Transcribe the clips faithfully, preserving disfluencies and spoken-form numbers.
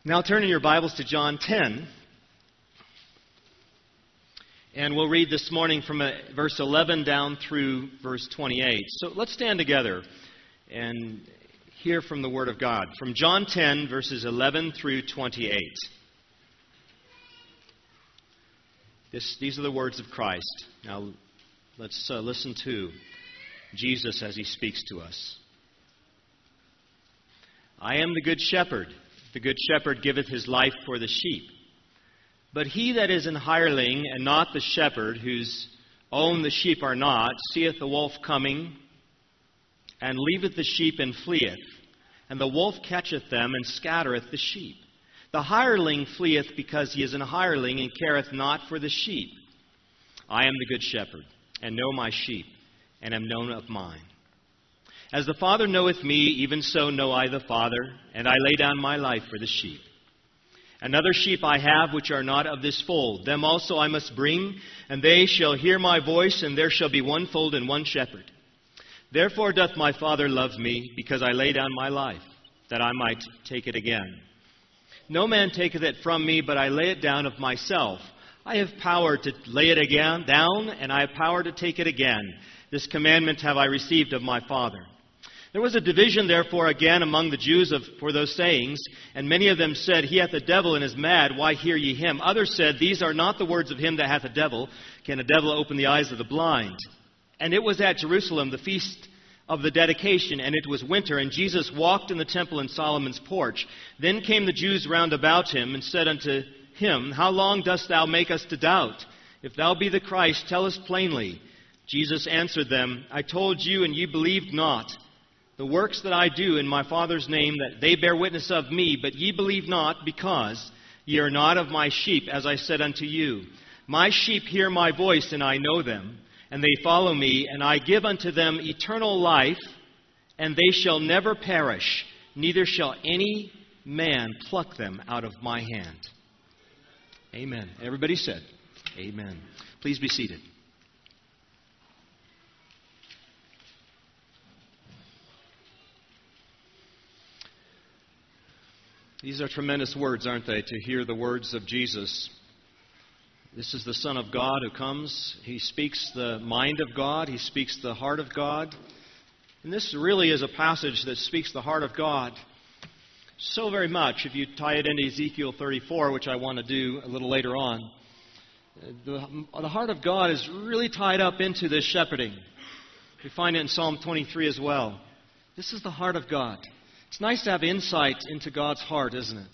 Now turn in your Bibles to John ten. And we'll read this morning from verse eleven down through verse twenty-eight. So let's stand together and hear from the Word of God. From John ten, verses eleven through twenty-eight. This, these are the words of Christ. Now let's uh, listen to Jesus as He speaks to us. I am the good shepherd. The good shepherd giveth his life for the sheep. But he that is an hireling, and not the shepherd, whose own the sheep are not, seeth the wolf coming, and leaveth the sheep, and fleeth. And the wolf catcheth them, and scattereth the sheep. The hireling fleeth, because he is an hireling, and careth not for the sheep. I am the good shepherd, and know my sheep, and am known of mine. As the Father knoweth me, even so know I the Father, and I lay down my life for the sheep. Another sheep I have, which are not of this fold. Them also I must bring, and they shall hear my voice, and there shall be one fold and one shepherd. Therefore doth my Father love me, because I lay down my life, that I might take it again. No man taketh it from me, but I lay it down of myself. I have power to lay it again down, and I have power to take it again. This commandment have I received of my Father. There was a division, therefore, again among the Jews of, for those sayings, and many of them said, He hath a devil and is mad, why hear ye him? Others said, These are not the words of him that hath a devil. Can a devil open the eyes of the blind? And it was at Jerusalem, the feast of the dedication, and it was winter, and Jesus walked in the temple in Solomon's porch. Then came the Jews round about him, and said unto him, How long dost thou make us to doubt? If thou be the Christ, tell us plainly. Jesus answered them, I told you, and ye believed not. The works that I do in my Father's name, that they bear witness of me, but ye believe not, because ye are not of my sheep, as I said unto you. My sheep hear my voice, and I know them, and they follow me, and I give unto them eternal life, and they shall never perish, neither shall any man pluck them out of my hand. Amen. Everybody said, Amen. Please be seated. These are tremendous words, aren't they, to hear the words of Jesus. This is the Son of God who comes. He speaks the mind of God. He speaks the heart of God. And this really is a passage that speaks the heart of God so very much. If you tie it into Ezekiel thirty-four, which I want to do a little later on, the, the heart of God is really tied up into this shepherding. We find it in Psalm twenty-three as well. This is the heart of God. It's nice to have insight into God's heart, isn't it?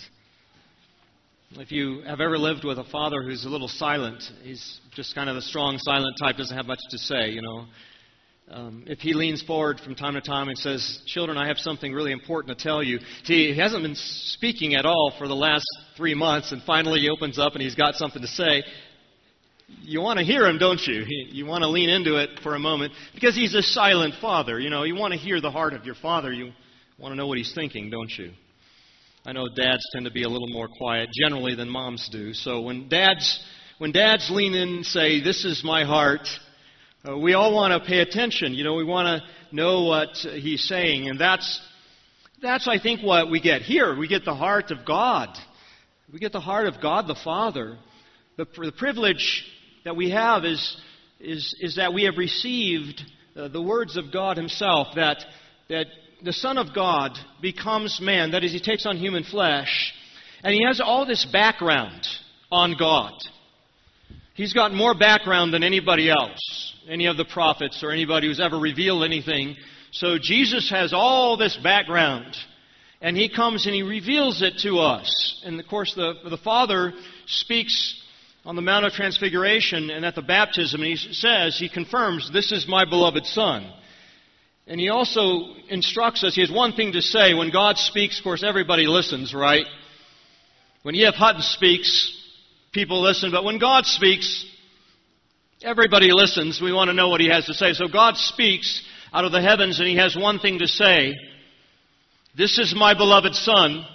If you have ever lived with a father who's a little silent, he's just kind of the strong, silent type, doesn't have much to say, you know. Um, if he leans forward from time to time and says, Children, I have something really important to tell you. See, he hasn't been speaking at all for the last three months, and finally he opens up and he's got something to say. You want to hear him, don't you? You want to lean into it for a moment, because he's a silent father. You know, you want to hear the heart of your father. You want to know what he's thinking, don't you? I know dads tend to be a little more quiet generally than moms do. So when dads when dads lean in and say, This is my heart, uh, we all want to pay attention. You know, we want to know what he's saying. And that's, that's, I think, what we get here. We get the heart of God. We get the heart of God the Father. The, the privilege that we have is, is, is that we have received uh, the words of God Himself, that that the Son of God becomes man. That is, He takes on human flesh. And He has all this background on God. He's got more background than anybody else, any of the prophets or anybody who's ever revealed anything. So Jesus has all this background. And He comes and He reveals it to us. And of course, the, the Father speaks on the Mount of Transfiguration and at the baptism. And He says, He confirms, This is my beloved Son. And He also instructs us. He has one thing to say. When God speaks, of course, everybody listens, right? When E F Hutton speaks, people listen. But when God speaks, everybody listens. We want to know what He has to say. So God speaks out of the heavens, and He has one thing to say. This is my beloved Son.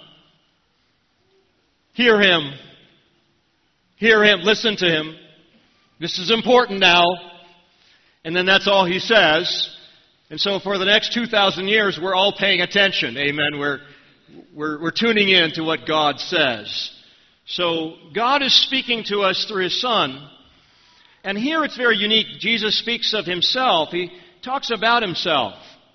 Hear Him. Hear Him. Listen to Him. This is important now. And then that's all He says. And so for the next two thousand years, we're all paying attention. Amen. We're we're, we're tuning in to what God says. So God is speaking to us through His Son. And here it's very unique. Jesus speaks of Himself. He talks about Himself.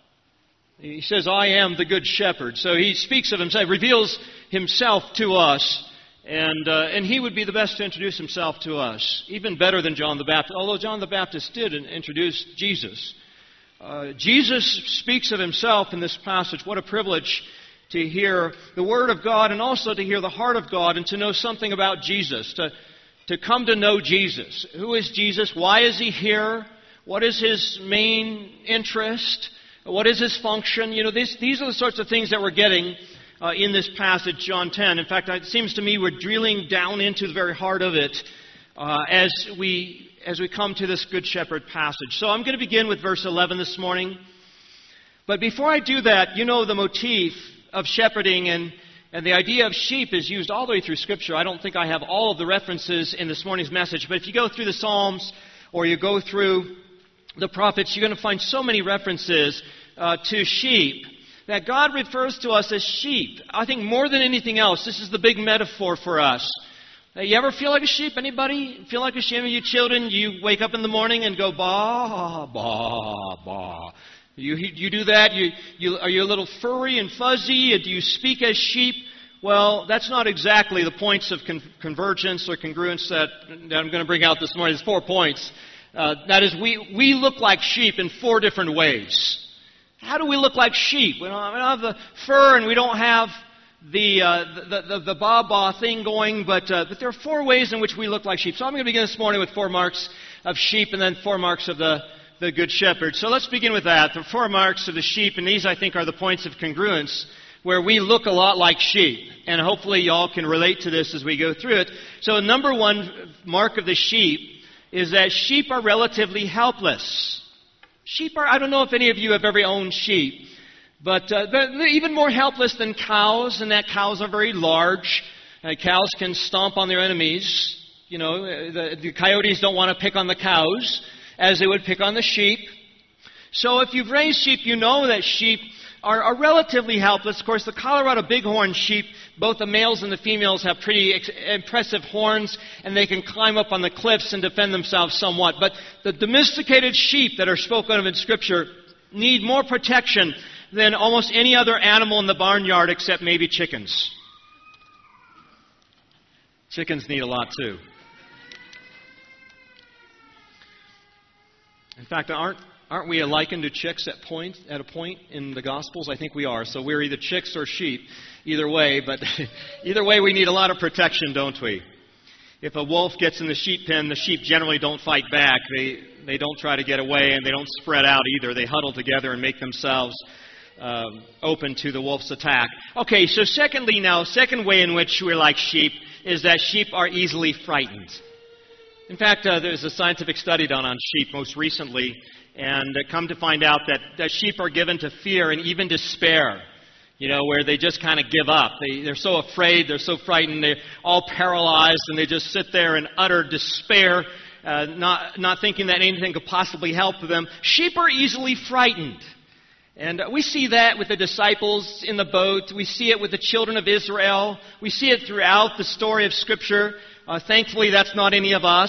He says, I am the good shepherd. So He speaks of Himself, reveals Himself to us. And uh, and He would be the best to introduce Himself to us, even better than John the Baptist, although John the Baptist did introduce Jesus. Uh, Jesus speaks of Himself in this passage. What a privilege to hear the Word of God and also to hear the heart of God and to know something about Jesus, to, to come to know Jesus. Who is Jesus? Why is He here? What is His main interest? What is His function? You know, these, these are the sorts of things that we're getting uh, in this passage, John ten. In fact, it seems to me we're drilling down into the very heart of it uh, as we as we come to this Good Shepherd passage. So I'm going to begin with verse eleven this morning. But before I do that, you know the motif of shepherding and, and the idea of sheep is used all the way through Scripture. I don't think I have all of the references in this morning's message, but if you go through the Psalms or you go through the prophets, you're going to find so many references uh, to sheep, that God refers to us as sheep. I think more than anything else, this is the big metaphor for us. Uh, you ever feel like a sheep? Anybody feel like a sheep? You children, you wake up in the morning and go, ba, ba, ba. You, you do that? You, you, are you a little furry and fuzzy? Do you speak as sheep? Well, that's not exactly the points of con- convergence or congruence that, that I'm going to bring out this morning. There's four points. Uh, that is, we, we look like sheep in four different ways. How do we look like sheep? We don't, we don't have the fur and we don't have the uh, the, the, the ba-ba thing going, but, uh, but there are four ways in which we look like sheep. So I'm going to begin this morning with four marks of sheep and then four marks of the, the Good Shepherd. So let's begin with that. The four marks of the sheep, and these I think are the points of congruence where we look a lot like sheep. And hopefully y'all can relate to this as we go through it. So number one mark of the sheep is that sheep are relatively helpless. Sheep are, I don't know if any of you have ever owned sheep, but uh, they're, they're even more helpless than cows, in that cows are very large. Uh, cows can stomp on their enemies. You know, the, the coyotes don't want to pick on the cows as they would pick on the sheep. So if you've raised sheep, you know that sheep are, are relatively helpless. Of course, the Colorado bighorn sheep, both the males and the females have pretty ex- impressive horns, and they can climb up on the cliffs and defend themselves somewhat. But the domesticated sheep that are spoken of in Scripture need more protection than almost any other animal in the barnyard except maybe chickens. Chickens need a lot too. In fact, aren't Aren't we likened to chicks at point at a point in the Gospels? I think we are. So we're either chicks or sheep, either way. But either way, we need a lot of protection, don't we? If a wolf gets in the sheep pen, the sheep generally don't fight back. They they don't try to get away, and they don't spread out either. They huddle together and make themselves um, open to the wolf's attack. Okay, so secondly now, second way in which we're like sheep is that sheep are easily frightened. In fact, uh, there's a scientific study done on sheep most recently, and uh, come to find out that, that sheep are given to fear and even despair, you know, where they just kind of give up. They, they're so afraid, they're so frightened, they're all paralyzed, and they just sit there in utter despair, uh, not, not thinking that anything could possibly help them. Sheep are easily frightened. And uh, we see that with the disciples in the boat. We see it with the children of Israel. We see it throughout the story of Scripture. Uh, thankfully, that's not any of us.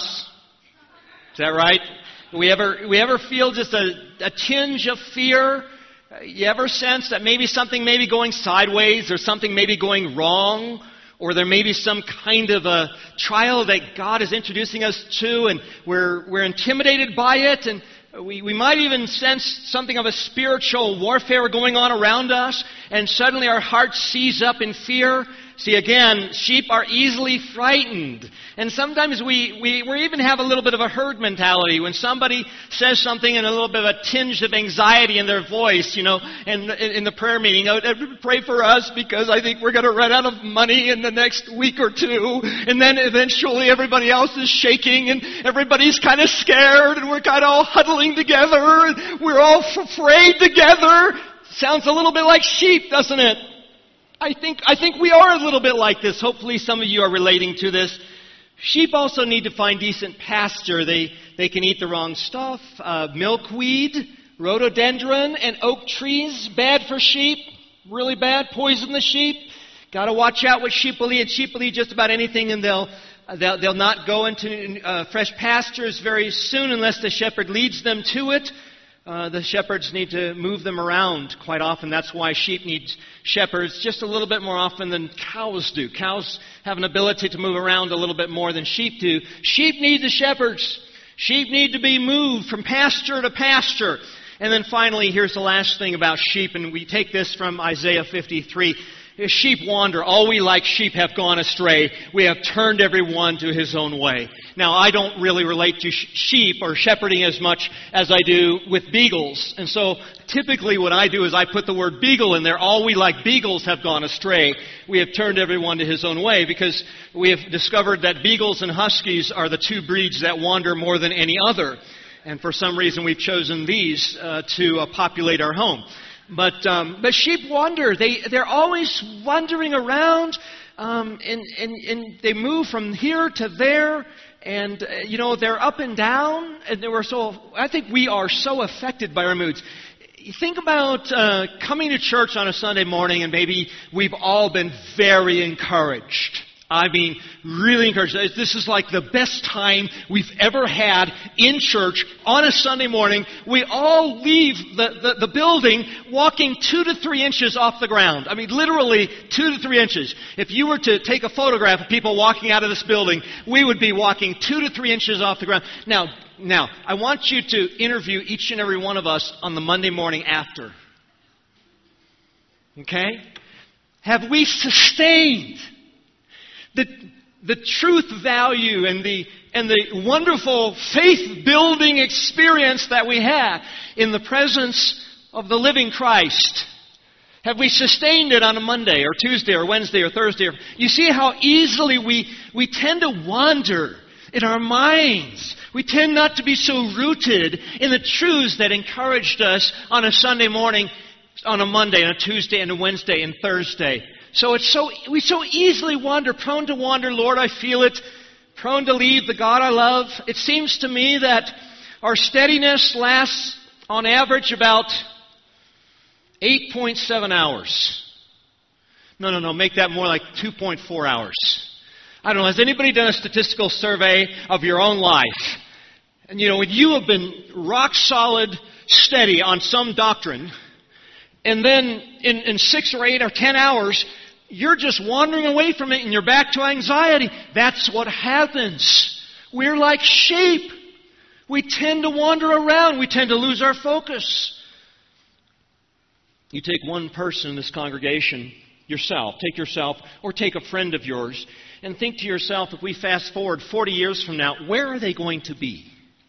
Is that right? We ever we ever feel just a, a tinge of fear? Uh, you ever sense that maybe something may be going sideways or something may be going wrong? Or there may be some kind of a trial that God is introducing us to and we're we're intimidated by it, and we, we might even sense something of a spiritual warfare going on around us, and suddenly our heart seize up in fear. See, again, sheep are easily frightened. And sometimes we, we, we even have a little bit of a herd mentality. When somebody says something and a little bit of a tinge of anxiety in their voice, you know, in, in the prayer meeting, oh, pray for us because I think we're going to run out of money in the next week or two. And then eventually everybody else is shaking and everybody's kind of scared and we're kind of all huddling together and we're all afraid together. Sounds a little bit like sheep, doesn't it? I think I think we are a little bit like this. Hopefully some of you are relating to this. Sheep also need to find decent pasture. They they can eat the wrong stuff. Uh, milkweed, rhododendron, and oak trees, bad for sheep. really bad, poison the sheep. Got to watch out what sheep will eat. Sheep will eat just about anything, and they'll they'll, they'll not go into uh, fresh pastures very soon unless the shepherd leads them to it. Uh, the shepherds need to move them around quite often. That's why sheep need shepherds just a little bit more often than cows do. Cows have an ability to move around a little bit more than sheep do. Sheep need the shepherds. Sheep need to be moved from pasture to pasture. And then finally, here's the last thing about sheep, and we take this from Isaiah fifty-three. Sheep wander. All we like sheep have gone astray. We have turned everyone to his own way. Now, I don't really relate to sh- sheep or shepherding as much as I do with beagles. And so, typically what I do is I put the word beagle in there. All we like beagles have gone astray. We have turned everyone to his own way, because we have discovered that beagles and huskies are the two breeds that wander more than any other. And for some reason, we've chosen these uh, to uh, populate our home. But um, but sheep wander. They they're always wandering around, um, and and and they move from here to there, and uh, you know they're up and down, and they were so. I think we are so affected by our moods. Think about uh, coming to church on a Sunday morning, and maybe we've all been very encouraged. I mean, really encouraged. This is like the best time we've ever had in church on a Sunday morning. We all leave the, the, the building walking two to three inches off the ground. I mean, literally two to three inches. If you were to take a photograph of people walking out of this building, we would be walking two to three inches off the ground. Now, now, I want you to interview each and every one of us on the Monday morning after. Okay? Have we sustained The, the truth value and the, and the wonderful faith-building experience that we have in the presence of the living Christ? Have we sustained it on a Monday or Tuesday or Wednesday or Thursday? You see how easily we, we tend to wander in our minds. We tend not to be so rooted in the truths that encouraged us on a Sunday morning, on a Monday, on a Tuesday, and a Wednesday and Thursday. So it's so we so easily wander, prone to wander. Lord, I feel it. Prone to leave the God I love. It seems to me that our steadiness lasts on average about eight point seven hours. No, no, no. Make that more like two point four hours. I don't know. Has anybody done a statistical survey of your own life? And you know, when you have been rock solid, steady on some doctrine, and then in, in six or eight or ten hours, you're just wandering away from it and you're back to anxiety. That's what happens. We're like sheep. We tend to wander around. We tend to lose our focus. You take one person in this congregation, yourself, take yourself, or take a friend of yours, and think to yourself, if we fast forward forty years from now, where are they going to be?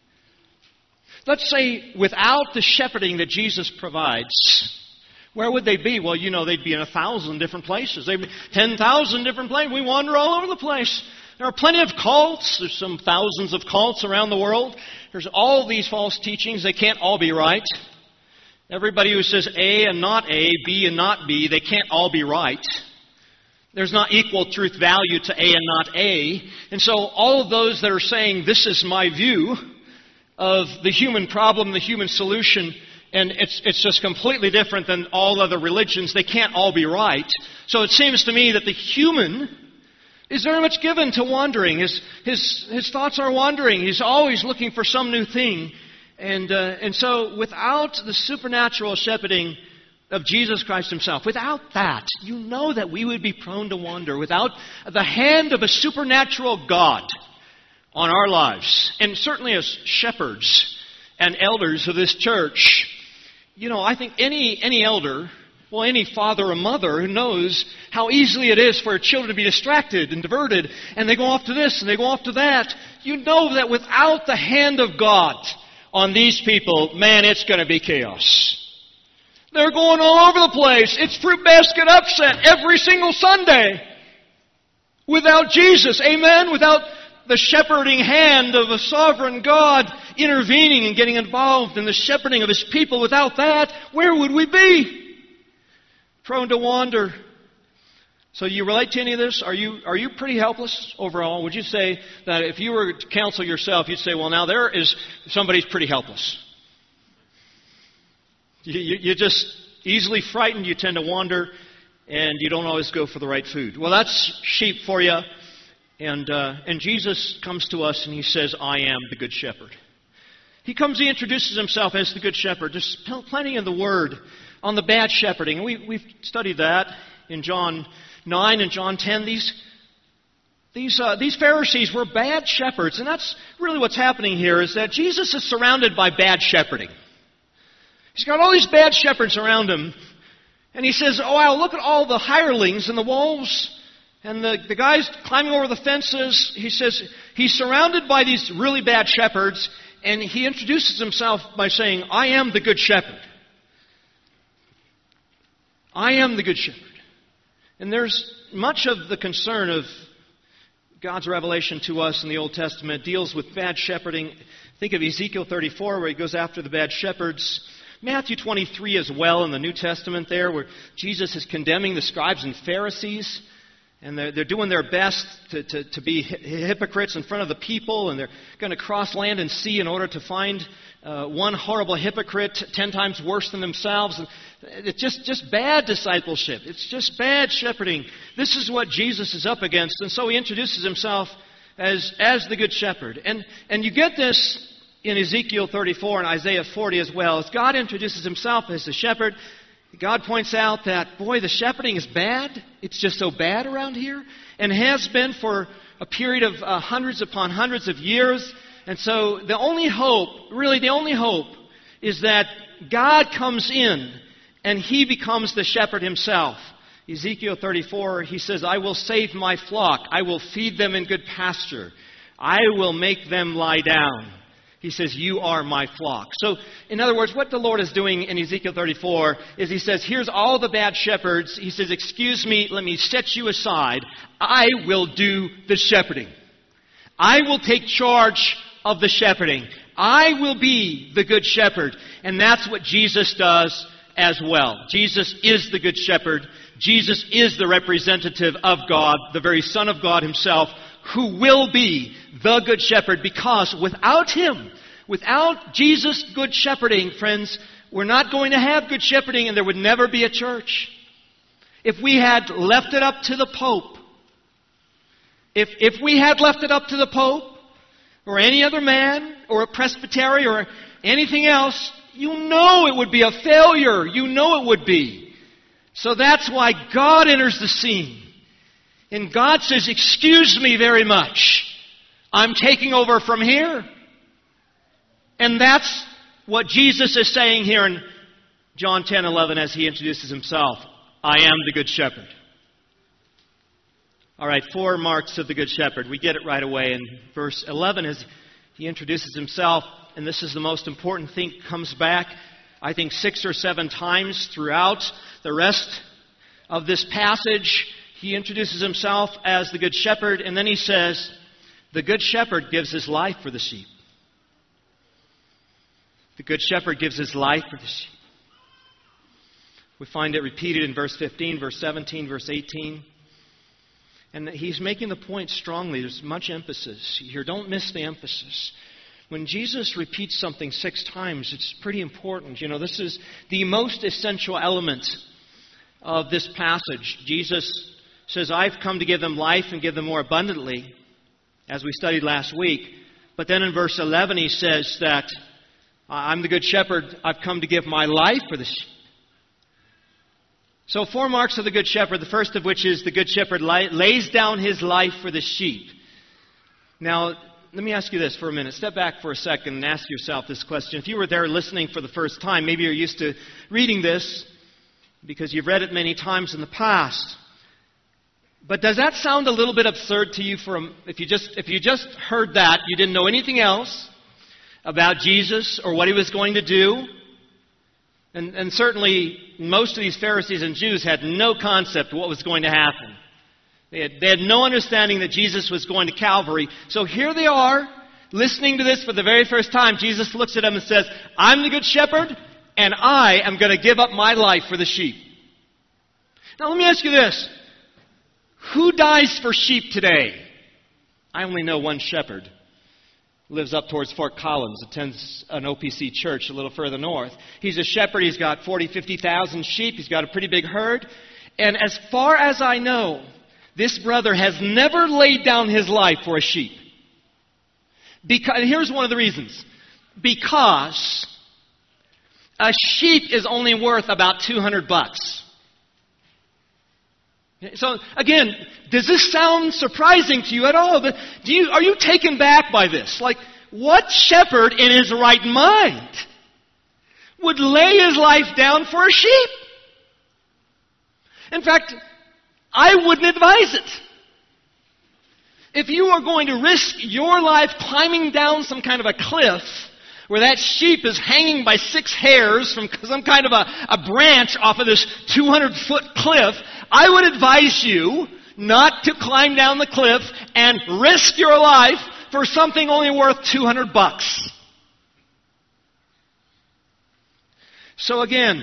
Let's say without the shepherding that Jesus provides, where would they be? Well, you know, they'd be in a thousand different places. They'd be ten thousand different places. We wander all over the place. There are plenty of cults. There's some thousands of cults around the world. There's all these false teachings. They can't all be right. Everybody who says A and not A, B and not B, they can't all be right. There's not equal truth value to A and not A. And so all of those that are saying, this is my view of the human problem, the human solution, and it's it's just completely different than all other religions. They can't all be right. So it seems to me that the human is very much given to wandering. His his his thoughts are wandering. He's always looking for some new thing. And uh, and so without the supernatural shepherding of Jesus Christ himself, without that, you know that we would be prone to wander. Without the hand of a supernatural God on our lives, and certainly as shepherds and elders of this church, you know, I think any any elder, well, any father or mother who knows how easily it is for children to be distracted and diverted, and they go off to this and they go off to that, you know that without the hand of God on these people, man, it's going to be chaos. They're going all over the place. It's fruit basket upset every single Sunday. Without Jesus, amen? Without the shepherding hand of a sovereign God intervening and getting involved in the shepherding of His people. Without that, where would we be? Prone to wander. So you relate to any of this? Are you are you pretty helpless overall? Would you say that if you were to counsel yourself, you'd say, well, now there is somebody's pretty helpless. You, you, you just, easily frightened, you tend to wander, and you don't always go for the right food. Well, that's sheep for you. And, uh, and Jesus comes to us and he says, I am the Good Shepherd. He comes, he introduces himself as the Good Shepherd. There's plenty in the Word on the bad shepherding. And we, we've studied that in John nine and John ten. These, these, uh, these Pharisees were bad shepherds. And that's really what's happening here, is that Jesus is surrounded by bad shepherding. He's got all these bad shepherds around him. And he says, oh, wow, look at all the hirelings and the wolves and the, the guys climbing over the fences. He says he's surrounded by these really bad shepherds. And he introduces himself by saying, I am the Good Shepherd. I am the Good Shepherd. And there's much of the concern of God's revelation to us in the Old Testament deals with bad shepherding. Think of Ezekiel thirty-four, where he goes after the bad shepherds. Matthew twenty-three as well in the New Testament there, where Jesus is condemning the scribes and Pharisees. And they're, they're doing their best to, to, to be hypocrites in front of the people. And they're going to cross land and sea in order to find uh, one horrible hypocrite ten times worse than themselves. And it's just, just bad discipleship. It's just bad shepherding. This is what Jesus is up against. And so he introduces himself as, as the Good Shepherd. And, and you get this in Ezekiel thirty-four and Isaiah forty as well. As God introduces himself as the shepherd, God points out that, boy, the shepherding is bad. It's just so bad around here. And has been for a period of uh, hundreds upon hundreds of years. And so the only hope, really the only hope, is that God comes in and he becomes the shepherd himself. Ezekiel thirty-four, he says, I will save my flock. I will feed them in good pasture. I will make them lie down. He says, you are my flock. So, in other words, what the Lord is doing in Ezekiel thirty-four is he says, here's all the bad shepherds. He says, excuse me, let me set you aside. I will do the shepherding. I will take charge of the shepherding. I will be the Good Shepherd. And that's what Jesus does as well. Jesus is the Good Shepherd. Jesus is the representative of God, the very Son of God himself, who will be the Good Shepherd, because without him, without Jesus' good shepherding, friends, we're not going to have good shepherding and there would never be a church. If we had left it up to the Pope, if, if we had left it up to the Pope or any other man or a presbytery or anything else, you know it would be a failure. You know it would be. So that's why God enters the scene. And God says, excuse me very much. I'm taking over from here. And that's what Jesus is saying here in John ten eleven as he introduces himself. I am the Good Shepherd. All right, four marks of the Good Shepherd. We get it right away. In verse eleven, as he introduces himself, and this is the most important thing, comes back, I think, six or seven times throughout the rest of this passage. He introduces himself as the Good Shepherd, and then he says, the Good Shepherd gives his life for the sheep. The Good Shepherd gives his life for the sheep. We find it repeated in verse fifteen, verse seventeen, verse eighteen. And he's making the point strongly. There's much emphasis here. Don't miss the emphasis. When Jesus repeats something six times, it's pretty important. You know, this is the most essential element of this passage. Jesus says, I've come to give them life and give them more abundantly, as we studied last week. But then in verse eleven he says that I'm the Good Shepherd, I've come to give my life for the sheep. So four marks of the Good Shepherd, the first of which is the Good Shepherd lays down his life for the sheep. Now, let me ask you this for a minute. Step back for a second and ask yourself this question. If you were there listening for the first time, maybe you're used to reading this because you've read it many times in the past. But does that sound a little bit absurd to you? For a, if you just if you just heard that, you didn't know anything else about Jesus or what he was going to do? And, and certainly most of these Pharisees and Jews had no concept of what was going to happen. They had, they had no understanding that Jesus was going to Calvary. So here they are, listening to this for the very first time. Jesus looks at them and says, I'm the Good Shepherd, and I am going to give up my life for the sheep. Now let me ask you this. Who dies for sheep today? I only know one shepherd. lives up towards Fort Collins, attends an O P C church a little further north. He's a shepherd. He's got forty, fifty thousand sheep. He's got a pretty big herd. And as far as I know, this brother has never laid down his life for a sheep. Because, and here's one of the reasons. Because a sheep is only worth about two hundred bucks. So, again, does this sound surprising to you at all? Do you, are you taken back by this? Like, what shepherd in his right mind would lay his life down for a sheep? In fact, I wouldn't advise it. If you are going to risk your life climbing down some kind of a cliff where that sheep is hanging by six hairs from some kind of a, a branch off of this two hundred foot cliff, I would advise you not to climb down the cliff and risk your life for something only worth two hundred bucks. So again,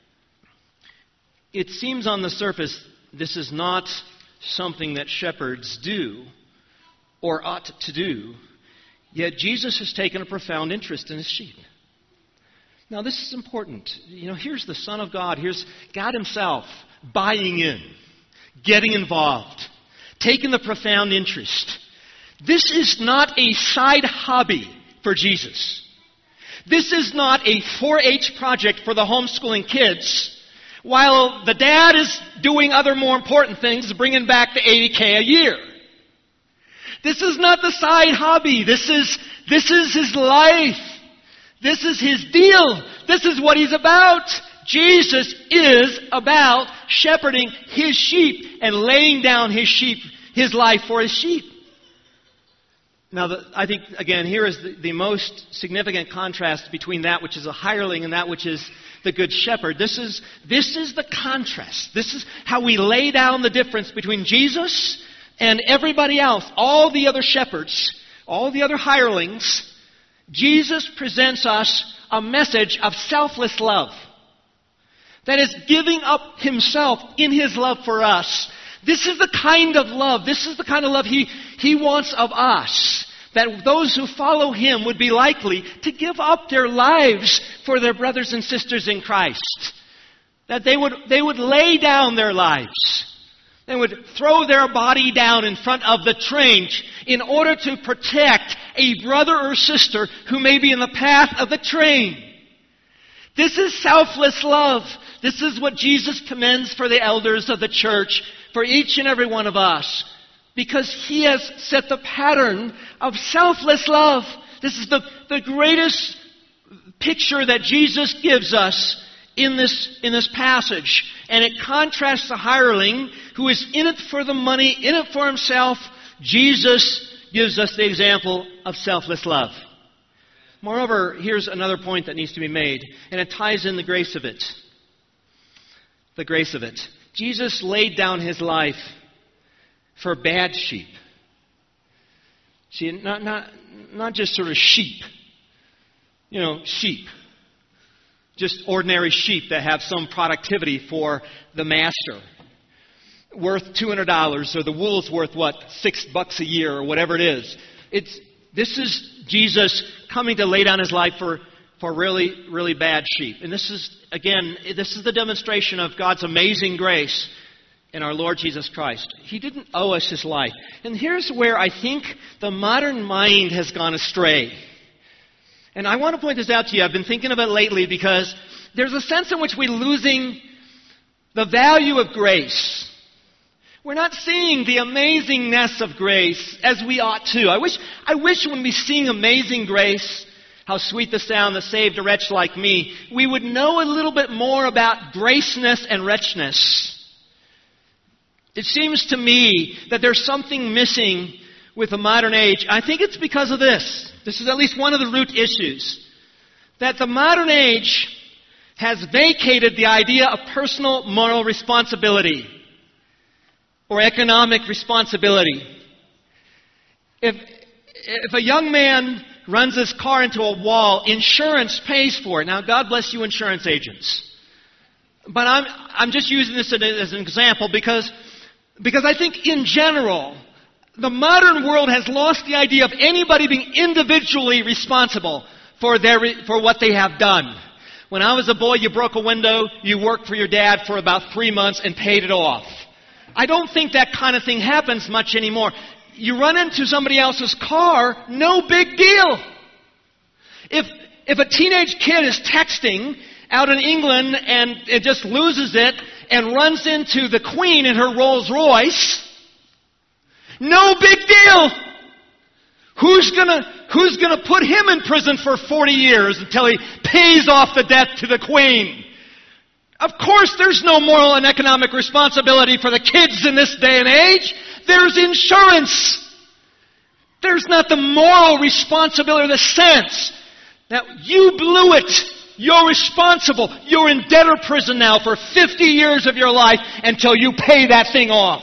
it seems on the surface this is not something that shepherds do or ought to do. Yet Jesus has taken a profound interest in his sheep. Now this is important. You know, here's the Son of God. Here's God himself buying in, getting involved, taking the profound interest. This is not a side hobby for Jesus. This is not a four H project for the homeschooling kids, while the dad is doing other more important things, bringing back the eighty K a year. This is not the side hobby. This is, this is his life. This is his deal. This is what he's about. Jesus is about shepherding his sheep and laying down his sheep, his life for his sheep. Now, the, I think, again, here is the, the most significant contrast between that which is a hireling and that which is the good shepherd. This is, this is the contrast. This is how we lay down the difference between Jesus and everybody else, all the other shepherds, all the other hirelings. Jesus presents us a message of selfless love. That is, giving up himself in his love for us. This is the kind of love, this is the kind of love he, he wants of us. That those who follow him would be likely to give up their lives for their brothers and sisters in Christ. That they would, they would lay down their lives. They would throw their body down in front of the train in order to protect a brother or sister who may be in the path of the train. This is selfless love. This is what Jesus commends for the elders of the church, for each and every one of us. Because he has set the pattern of selfless love. This is the, the greatest picture that Jesus gives us in this, in this passage. And it contrasts the hireling who is in it for the money, in it for himself. Jesus gives us the example of selfless love. Moreover, here's another point that needs to be made, and it ties in the grace of it. The grace of it. Jesus laid down his life for bad sheep. See, not, not, not just sort of sheep. You know, sheep. Just ordinary sheep that have some productivity for the master. Worth two hundred dollars, or the wool's worth, what, six bucks a year, or whatever it is. It's, this is Jesus coming to lay down his life for, for really, really bad sheep. And this is, again, this is the demonstration of God's amazing grace in our Lord Jesus Christ. He didn't owe us his life. And here's where I think the modern mind has gone astray. And I want to point this out to you. I've been thinking of it lately because there's a sense in which we're losing the value of grace. We're not seeing the amazingness of grace as we ought to. I wish, I wish when we sing Amazing Grace, how sweet the sound that saved a wretch like me, we would know a little bit more about graceness and wretchness. It seems to me that there's something missing with the modern age. I think it's because of this. This is at least one of the root issues. That the modern age has vacated the idea of personal moral responsibility or economic responsibility. If, if a young man runs his car into a wall, insurance pays for it. Now, God bless you, insurance agents. But I'm, I'm just using this as an example because, because I think in general, The modern world has lost the idea of anybody being individually responsible for their for what they have done. When I was a boy, you broke a window, you worked for your dad for about three months and paid it off. I don't think that kind of thing happens much anymore. You run into somebody else's car, no big deal. If if a teenage kid is texting out in England and it just loses it and runs into the Queen in her Rolls Royce, no big deal. Who's gonna, who's gonna put him in prison for forty years until he pays off the debt to the Queen? Of course there's no moral and economic responsibility for the kids in this day and age. There's insurance. There's not the moral responsibility or the sense. Now, you blew it. You're responsible. You're in debtor prison now for fifty years of your life until you pay that thing off.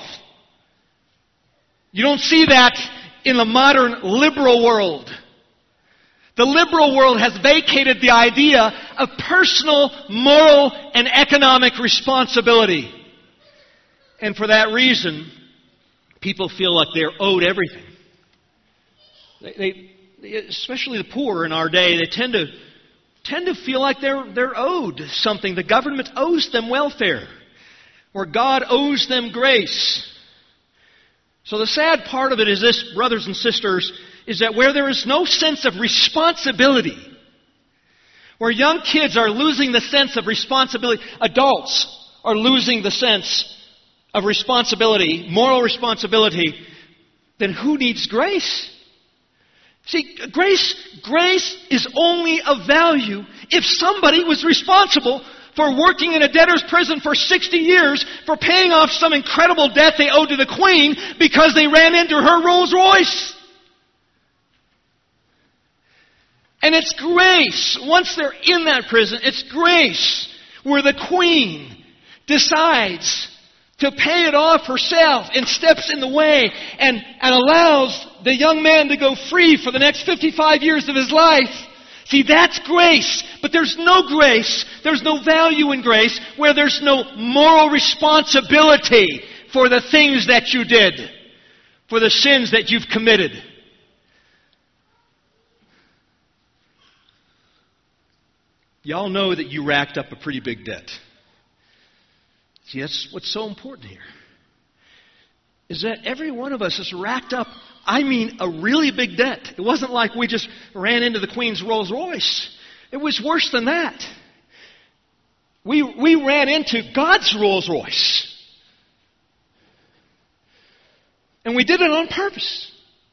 You don't see that in the modern liberal world. The liberal world has vacated the idea of personal, moral, and economic responsibility. And for that reason, people feel like they're owed everything. They, they, especially the poor in our day, they tend to tend to feel like they're they're owed something. The government owes them welfare, or God owes them grace. So the sad part of it is this, brothers and sisters, is that where there is no sense of responsibility, where young kids are losing the sense of responsibility, adults are losing the sense of responsibility, moral responsibility, then who needs grace? See, grace, grace is only of value if somebody was responsible for working in a debtor's prison for sixty years for paying off some incredible debt they owed to the Queen because they ran into her Rolls Royce. And it's grace. Once they're in that prison, it's grace where the Queen decides to pay it off herself and steps in the way and, and allows the young man to go free for the next fifty-five years of his life. See, that's grace. But there's no grace, there's no value in grace where there's no moral responsibility for the things that you did, for the sins that you've committed. Y'all know that you racked up a pretty big debt. See, that's what's so important here. Is that every one of us has racked up, I mean, a really big debt. It wasn't like we just ran into the Queen's Rolls Royce. It was worse than that. We, we ran into God's Rolls Royce. And we did it on purpose.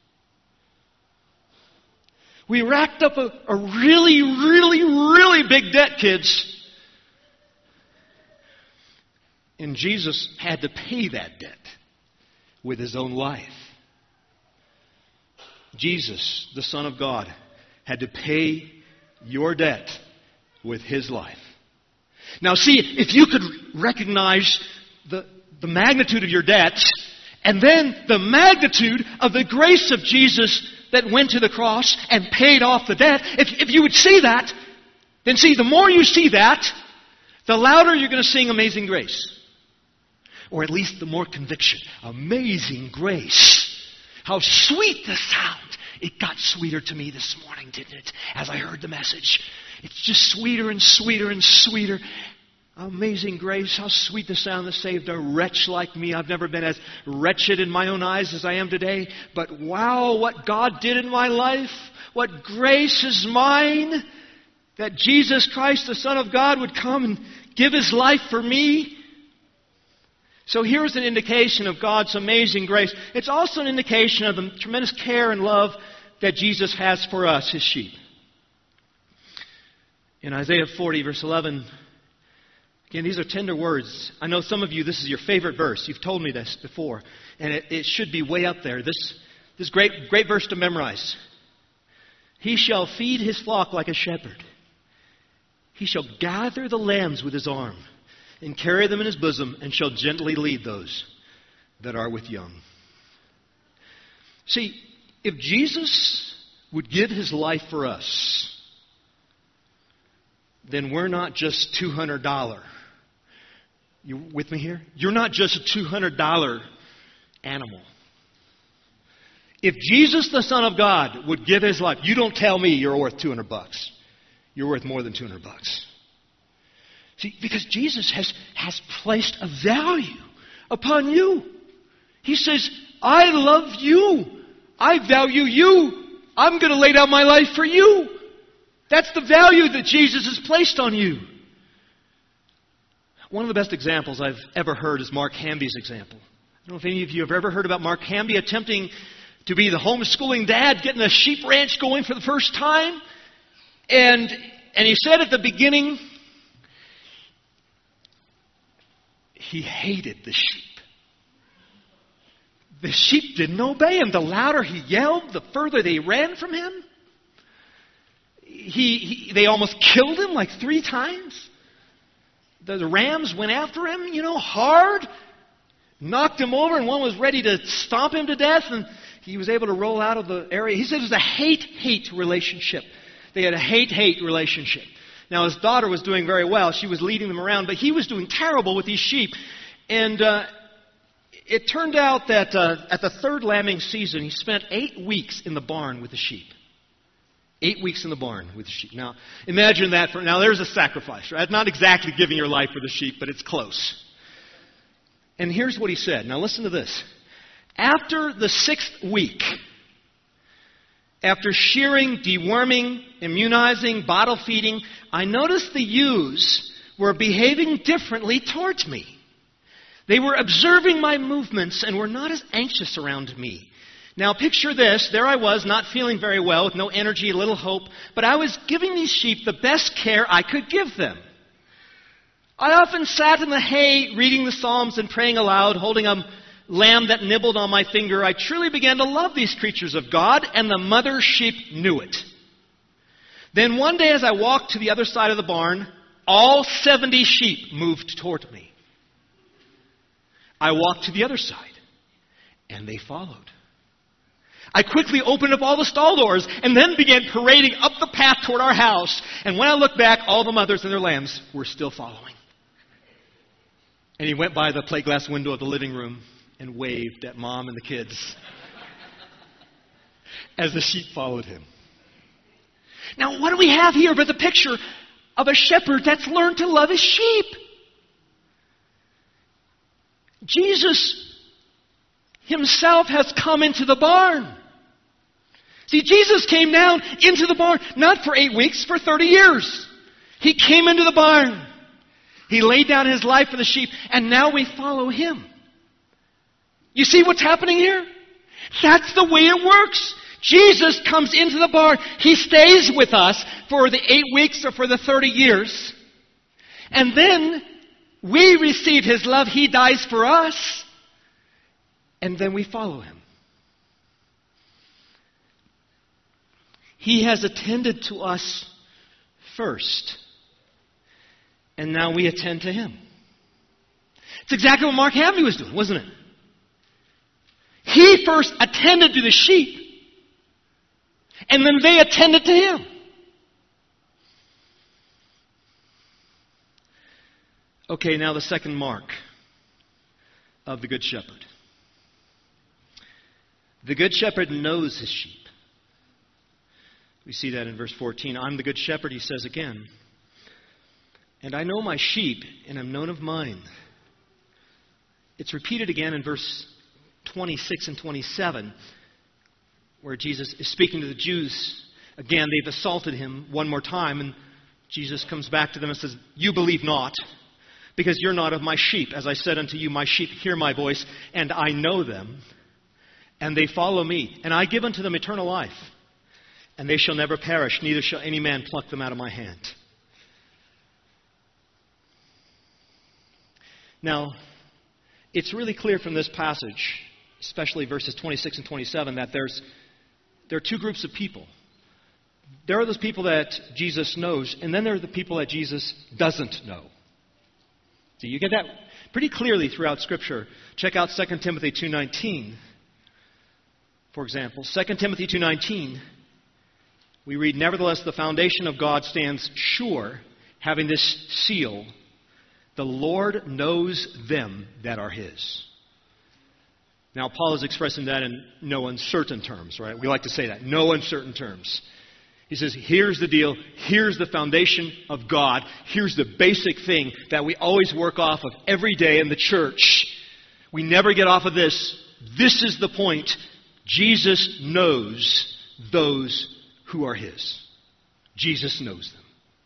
We racked up a, a really, really, really big debt, kids. And Jesus had to pay that debt with His own life. Jesus, the Son of God, had to pay your debt with His life. Now see, if you could recognize the, the magnitude of your debt, and then the magnitude of the grace of Jesus that went to the cross and paid off the debt, if, if you would see that, then see, the more you see that, the louder you're going to sing Amazing Grace. Or at least the more conviction. Amazing grace. How sweet the sound. It got sweeter to me this morning, didn't it? As I heard the message. It's just sweeter and sweeter and sweeter. Amazing grace. How sweet the sound that saved a wretch like me. I've never been as wretched in my own eyes as I am today. But wow, what God did in my life. What grace is mine. That Jesus Christ, the Son of God, would come and give His life for me. So here's an indication of God's amazing grace. It's also an indication of the tremendous care and love that Jesus has for us, His sheep. In Isaiah forty, verse eleven, again, these are tender words. I know some of you, this is your favorite verse. You've told me this before. And it, it should be way up there. This, this great, great verse to memorize. He shall feed His flock like a shepherd. He shall gather the lambs with His arm, and carry them in His bosom, and shall gently lead those that are with young. See, if Jesus would give His life for us, then we're not just two hundred dollars. You with me here? You're not just a two hundred dollars animal. If Jesus, the Son of God, would give his life, you don't tell me you're worth two hundred bucks. You're worth more than two hundred bucks. See, because Jesus has, has placed a value upon you. He says, I love you. I value you. I'm going to lay down my life for you. That's the value that Jesus has placed on you. One of the best examples I've ever heard is Mark Hamby's example. I don't know if any of you have ever heard about Mark Hamby attempting to be the homeschooling dad, getting a sheep ranch going for the first time. And, and he said at the beginning, he hated the sheep. The sheep didn't obey him. The louder he yelled, the further they ran from him. He, he, they almost killed him like three times. The, the rams went after him, you know, hard. Knocked him over, and one was ready to stomp him to death, and he was able to roll out of the area. He said it was a hate-hate relationship. They had a hate-hate relationship. Now, his daughter was doing very well. She was leading them around, but he was doing terrible with these sheep. And uh, it turned out that uh, at the third lambing season, he spent eight weeks in the barn with the sheep. Eight weeks in the barn with the sheep. Now, imagine that. For, now, there's a sacrifice, right? Not exactly giving your life for the sheep, but it's close. And here's what he said. Now listen to this. After the sixth week, after shearing, deworming, immunizing, bottle feeding, I noticed the ewes were behaving differently towards me. They were observing my movements and were not as anxious around me. Now picture this. There I was, not feeling very well, with no energy, little hope, but I was giving these sheep the best care I could give them. I often sat in the hay reading the Psalms and praying aloud, holding a lamb that nibbled on my finger. I truly began to love these creatures of God, and the mother sheep knew it. Then one day as I walked to the other side of the barn, all seventy sheep moved toward me. I walked to the other side, and they followed. I quickly opened up all the stall doors and then began parading up the path toward our house. And when I looked back, all the mothers and their lambs were still following. And he went by the plate glass window of the living room and waved at Mom and the kids as the sheep followed him. Now, what do we have here but the picture of a shepherd that's learned to love his sheep? Jesus himself has come into the barn. See, Jesus came down into the barn, not for eight weeks, for thirty years. He came into the barn. He laid down his life for the sheep, and now we follow him. You see what's happening here? That's the way it works. Jesus comes into the barn. He stays with us for the eight weeks or for the thirty years. And then we receive his love. He dies for us. And then we follow him. He has attended to us first. And now we attend to him. It's exactly what Mark Hamby was doing, wasn't it? He first attended to the sheep. And then they attended to him. Okay, now the second mark of the Good Shepherd. The Good Shepherd knows his sheep. We see that in verse fourteen. I'm the Good Shepherd, he says again. And I know my sheep, and am known of mine. It's repeated again in verse twenty-six and twenty-seven, where Jesus is speaking to the Jews. Again, they've assaulted him one more time, and Jesus comes back to them and says, you believe not, because you're not of my sheep. As I said unto you, my sheep hear my voice, and I know them, and they follow me. And I give unto them eternal life, and they shall never perish, neither shall any man pluck them out of my hand. Now, it's really clear from this passage, especially verses twenty-six and twenty-seven, that there's there are two groups of people. There are those people that Jesus knows, and then there are the people that Jesus doesn't know. So you get that pretty clearly throughout Scripture. Check out Second Timothy two nineteen, for example. Second Timothy two nineteen, we read, nevertheless, the foundation of God stands sure, having this seal, the Lord knows them that are his. Now, Paul is expressing that in no uncertain terms, right? We like to say that. No uncertain terms. He says, here's the deal. Here's the foundation of God. Here's the basic thing that we always work off of every day in the church. We never get off of this. This is the point. Jesus knows those who are His. Jesus knows them.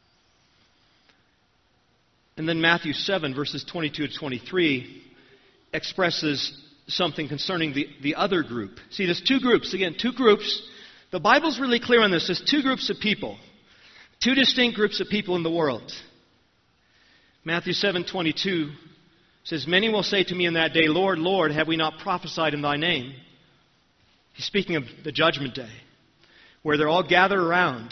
And then Matthew seven, verses twenty-two to twenty-three, expresses something concerning the, the other group. See, there's two groups. Again, two groups. The Bible's really clear on this. There's two groups of people. Two distinct groups of people in the world. Matthew seven twenty-two says, many will say to me in that day, Lord, Lord, have we not prophesied in Thy name? He's speaking of the judgment day, where they're all gathered around.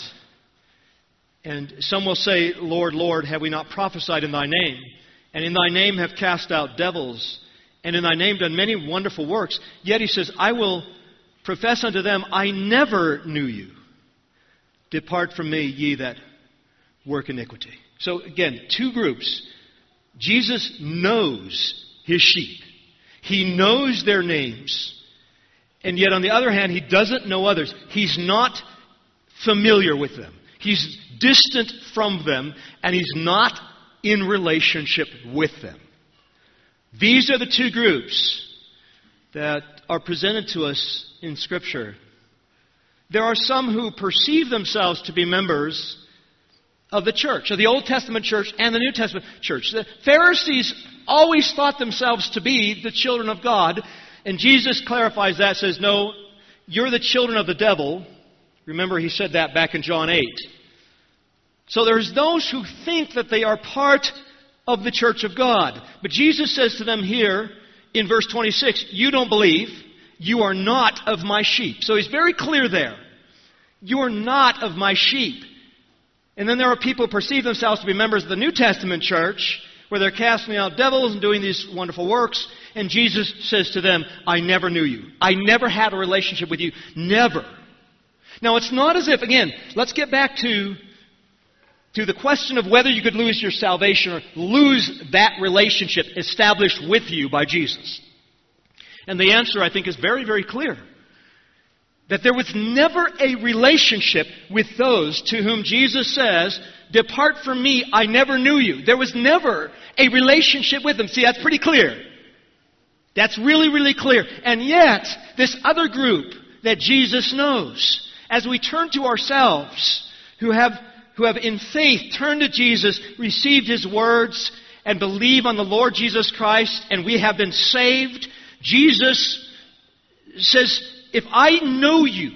And some will say, Lord, Lord, have we not prophesied in Thy name? And in Thy name have cast out devils, and in Thy name done many wonderful works. Yet He says, I will profess unto them, I never knew you. Depart from me, ye that work iniquity. So again, two groups. Jesus knows His sheep. He knows their names. And yet on the other hand, He doesn't know others. He's not familiar with them. He's distant from them, and He's not in relationship with them. These are the two groups that are presented to us in Scripture. There are some who perceive themselves to be members of the church, of the Old Testament church and the New Testament church. The Pharisees always thought themselves to be the children of God, and Jesus clarifies that, says, no, you're the children of the devil. Remember, He said that back in John eight. So there's those who think that they are part of the church of God. But Jesus says to them here in verse twenty-six, you don't believe, you are not of my sheep. So He's very clear there. You are not of my sheep. And then there are people who perceive themselves to be members of the New Testament church, where they're casting out devils and doing these wonderful works. And Jesus says to them, I never knew you. I never had a relationship with you. Never. Now, it's not as if, again, let's get back to, to the question of whether you could lose your salvation or lose that relationship established with you by Jesus. And the answer, I think, is very, very clear. That there was never a relationship with those to whom Jesus says, depart from me, I never knew you. There was never a relationship with them. See, that's pretty clear. That's really, really clear. And yet, this other group that Jesus knows, as we turn to ourselves, who have, who have in faith turned to Jesus, received His words, and believe on the Lord Jesus Christ, and we have been saved, Jesus says, if I know you,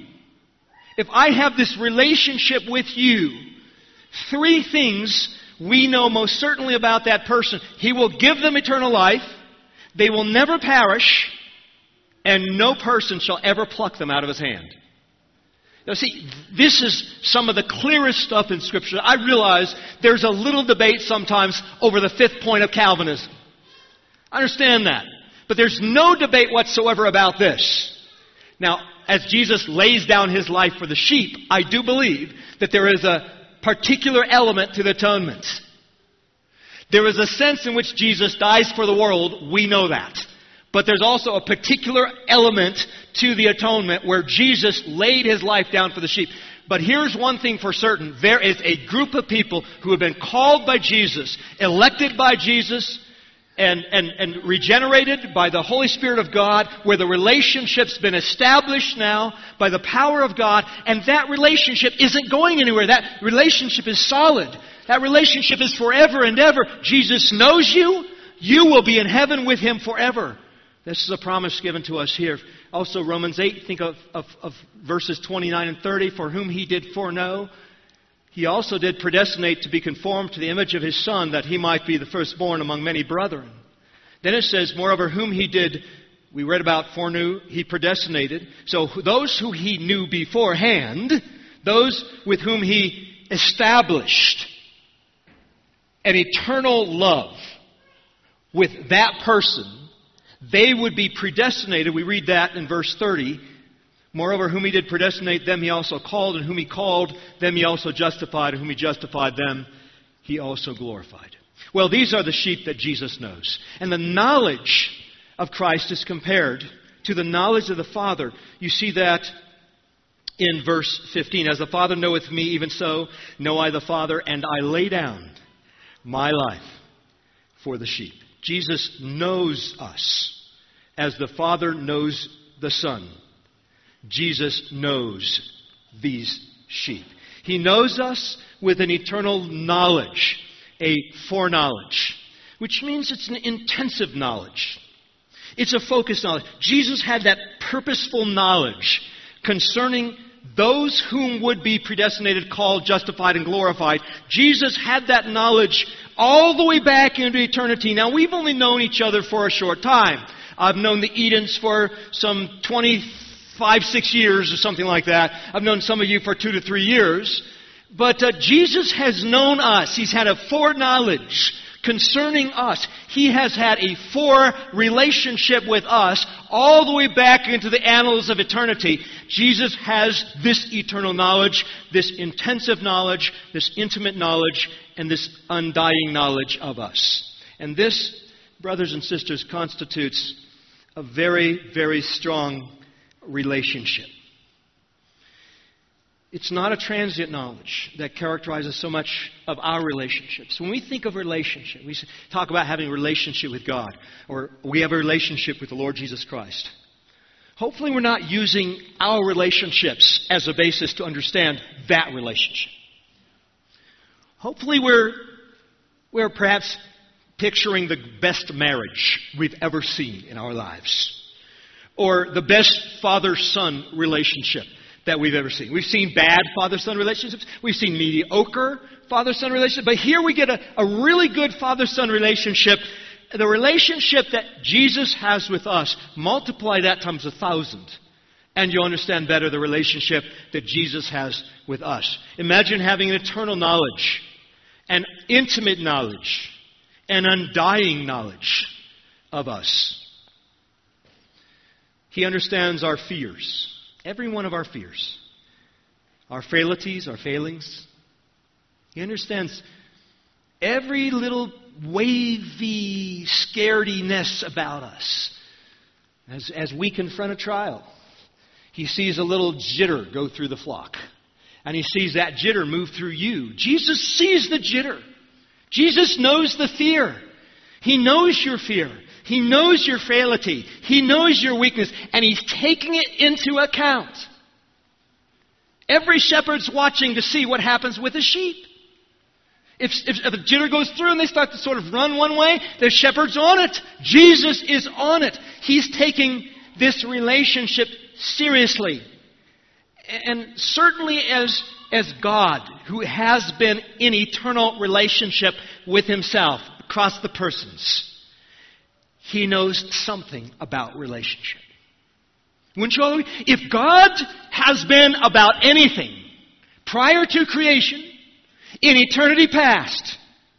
if I have this relationship with you, three things we know most certainly about that person. He will give them eternal life, they will never perish, and no person shall ever pluck them out of His hand. Now see, this is some of the clearest stuff in Scripture. I realize there's a little debate sometimes over the fifth point of Calvinism. I understand that. But there's no debate whatsoever about this. Now, as Jesus lays down His life for the sheep, I do believe that there is a particular element to the atonement. There is a sense in which Jesus dies for the world. We know that. But there's also a particular element to the atonement where Jesus laid His life down for the sheep. But here's one thing for certain. There is a group of people who have been called by Jesus, elected by Jesus, And, and, and regenerated by the Holy Spirit of God, where the relationship's been established now by the power of God, and that relationship isn't going anywhere. That relationship is solid. That relationship is forever and ever. Jesus knows you. You will be in heaven with Him forever. This is a promise given to us here. Also, Romans eight, think of, of, of verses twenty-nine and thirty. For whom He did foreknow, He also did predestinate to be conformed to the image of His Son, that He might be the firstborn among many brethren. Then it says, moreover, whom He did, we read about foreknew, He predestinated. So those who He knew beforehand, those with whom He established an eternal love with that person, they would be predestinated. We read that in verse thirty. Moreover, whom He did predestinate, them He also called, and whom He called, them He also justified, and whom He justified, them He also glorified. Well, these are the sheep that Jesus knows. And the knowledge of Christ is compared to the knowledge of the Father. You see that in verse fifteen. As the Father knoweth me, even so know I the Father, and I lay down my life for the sheep. Jesus knows us as the Father knows the Son. Jesus knows these sheep. He knows us with an eternal knowledge, a foreknowledge, which means it's an intensive knowledge. It's a focused knowledge. Jesus had that purposeful knowledge concerning those whom would be predestinated, called, justified, and glorified. Jesus had that knowledge all the way back into eternity. Now, we've only known each other for a short time. I've known the Edens for some twenty-five, six years or something like that. I've known some of you for two to three years. But uh, Jesus has known us. He's had a foreknowledge concerning us. He has had a fore-relationship with us all the way back into the annals of eternity. Jesus has this eternal knowledge, this intensive knowledge, this intimate knowledge, and this undying knowledge of us. And this, brothers and sisters, constitutes a very, very strong relationship. It's not a transient knowledge that characterizes so much of our relationships. When we think of relationship, we talk about having a relationship with God, or we have a relationship with the Lord Jesus Christ. Hopefully we're not using our relationships as a basis to understand that relationship. Hopefully we're, we're perhaps picturing the best marriage we've ever seen in our lives, or the best father-son relationship that we've ever seen. We've seen bad father-son relationships. We've seen mediocre father-son relationships. But here we get a, a really good father-son relationship. The relationship that Jesus has with us, multiply that times a thousand, and you'll understand better the relationship that Jesus has with us. Imagine having an eternal knowledge, an intimate knowledge, an undying knowledge of us. He understands our fears. Every one of our fears, our frailties, our failings. He understands every little wavy scarediness about us. As, as we confront a trial, he sees a little jitter go through the flock. And he sees that jitter move through you. Jesus sees the jitter. Jesus knows the fear. He knows your fear. He knows your frailty. He knows your weakness. And He's taking it into account. Every shepherd's watching to see what happens with the sheep. If, if, if a jitter goes through and they start to sort of run one way, the shepherd's on it. Jesus is on it. He's taking this relationship seriously. And certainly as, as God, who has been in eternal relationship with Himself across the persons, He knows something about relationship. Wouldn't you all agree? If God has been about anything prior to creation, in eternity past,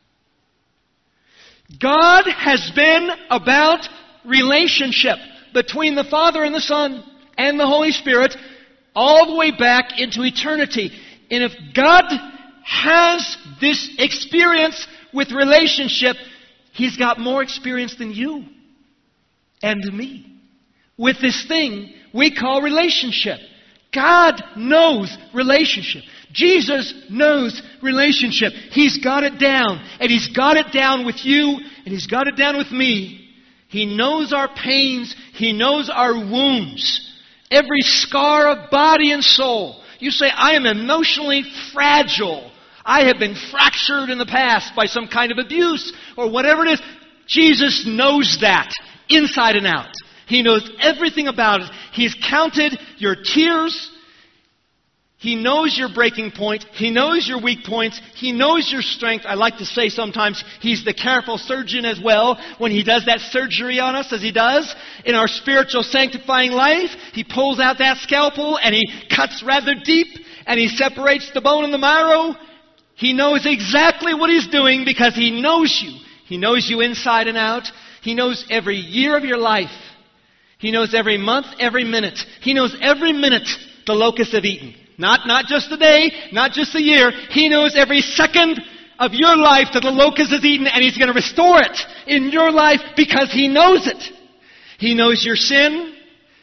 God has been about relationship between the Father and the Son and the Holy Spirit all the way back into eternity. And if God has this experience with relationship, He's got more experience than you and me with this thing we call relationship. God knows relationship. Jesus knows relationship. He's got it down. And He's got it down with you. And He's got it down with me. He knows our pains. He knows our wounds. Every scar of body and soul. You say, I am emotionally fragile. I have been fractured in the past by some kind of abuse or whatever it is. Jesus knows that inside and out. He knows everything about it. He's counted your tears. He knows your breaking point. He knows your weak points. He knows your strength. I like to say sometimes He's the careful surgeon as well when He does that surgery on us, as He does in our spiritual sanctifying life. He pulls out that scalpel and He cuts rather deep and He separates the bone and the marrow. He knows exactly what He's doing because He knows you. He knows you inside and out. He knows every year of your life. He knows every month, every minute. He knows every minute the locusts have eaten. Not, not just the day, not just the year. He knows every second of your life that the locust has eaten, and He's going to restore it in your life because He knows it. He knows your sin.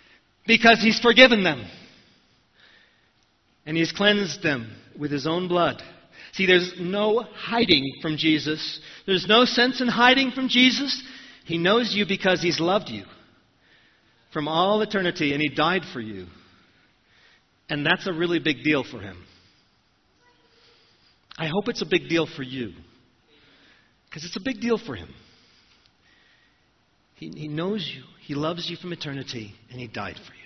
Because He's forgiven them. And He's cleansed them with His own blood. See, there's no hiding from Jesus. There's no sense in hiding from Jesus. He knows you because He's loved you from all eternity, and He died for you. And that's a really big deal for Him. I hope it's a big deal for you. Because it's a big deal for Him. He, he knows you. He loves you from eternity, and He died for you.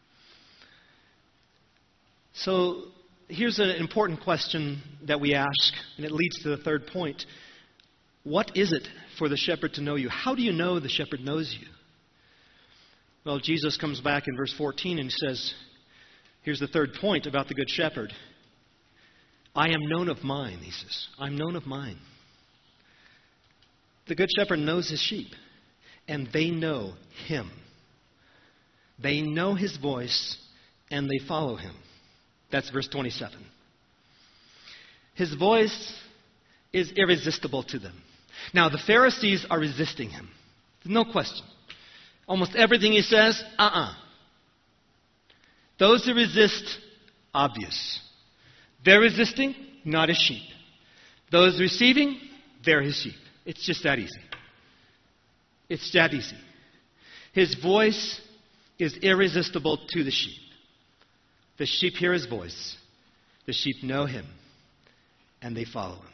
So here's an important question that we ask, and it leads to the third point. What is it for the shepherd to know you? How do you know the shepherd knows you? Well, Jesus comes back in verse fourteen and he says, here's the third point about the good shepherd. I am known of mine, he says. I'm known of mine. The good shepherd knows his sheep, and they know him. They know his voice, and they follow him. That's verse twenty-seven. His voice is irresistible to them. Now, the Pharisees are resisting him. No question. Almost everything he says, uh-uh. Those who resist, obvious. They're resisting, not his sheep. Those receiving, they're his sheep. It's just that easy. It's that easy. His voice is irresistible to the sheep. The sheep hear his voice. The sheep know him. And they follow him.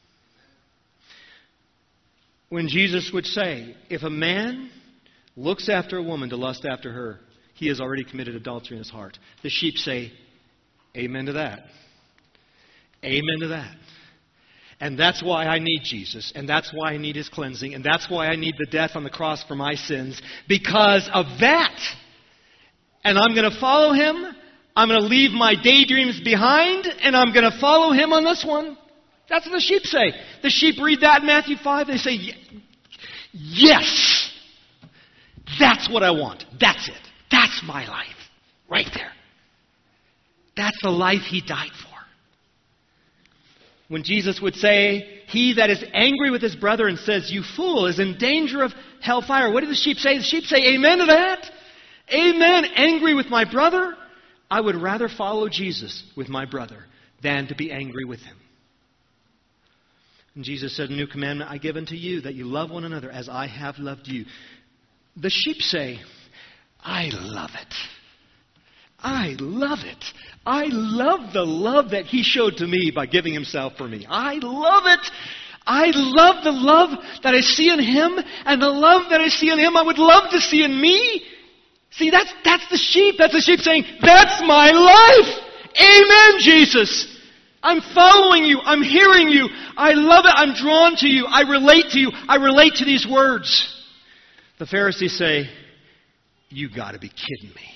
When Jesus would say, if a man looks after a woman to lust after her, he has already committed adultery in his heart. The sheep say, amen to that. Amen to that. And that's why I need Jesus. And that's why I need his cleansing. And that's why I need the death on the cross for my sins. Because of that. And I'm going to follow him. I'm going to leave my daydreams behind. And I'm going to follow him on this one. That's what the sheep say. The sheep read that in Matthew five. They say, yes. That's what I want. That's it. That's my life. Right there. That's the life he died for. When Jesus would say, he that is angry with his brother and says, you fool, is in danger of hellfire. What do the sheep say? The sheep say, amen to that. Amen. Angry with my brother? I would rather follow Jesus with my brother than to be angry with him. And Jesus said, a new commandment I give unto you, that you love one another as I have loved you. The sheep say, I love it. I love it. I love the love that he showed to me by giving himself for me. I love it. I love the love that I see in him, and the love that I see in him I would love to see in me. See, that's, that's the sheep. That's the sheep saying, that's my life. Amen, Jesus. I'm following you. I'm hearing you. I love it. I'm drawn to you. I relate to you. I relate to these words. The Pharisees say, you got to be kidding me.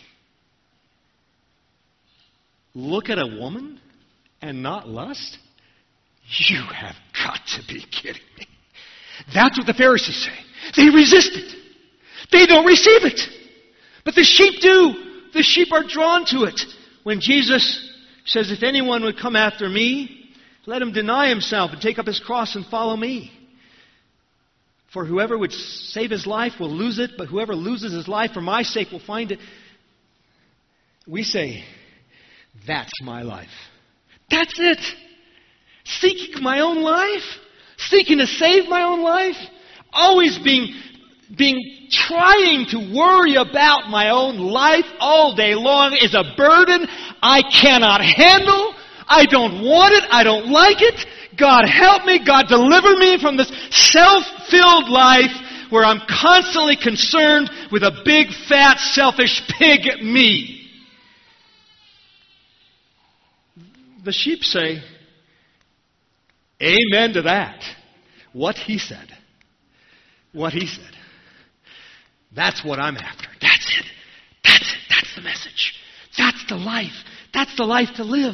Look at a woman and not lust? You have got to be kidding me. That's what the Pharisees say. They resist it. They don't receive it. But the sheep do. The sheep are drawn to it. When Jesus says, if anyone would come after me, let him deny himself and take up his cross and follow me. For whoever would save his life will lose it, but whoever loses his life for my sake will find it. We say, that's my life. That's it. Seeking my own life. Seeking to save my own life. Always being, being trying to worry about my own life all day long is a burden I cannot handle. I don't want it. I don't like it. God help me. God deliver me from this self-filled life where I'm constantly concerned with a big, fat, selfish pig me. The sheep say, amen to that. What he said. What he said. That's what I'm after. That's it. That's it. That's the message. That's the life. That's the life to live.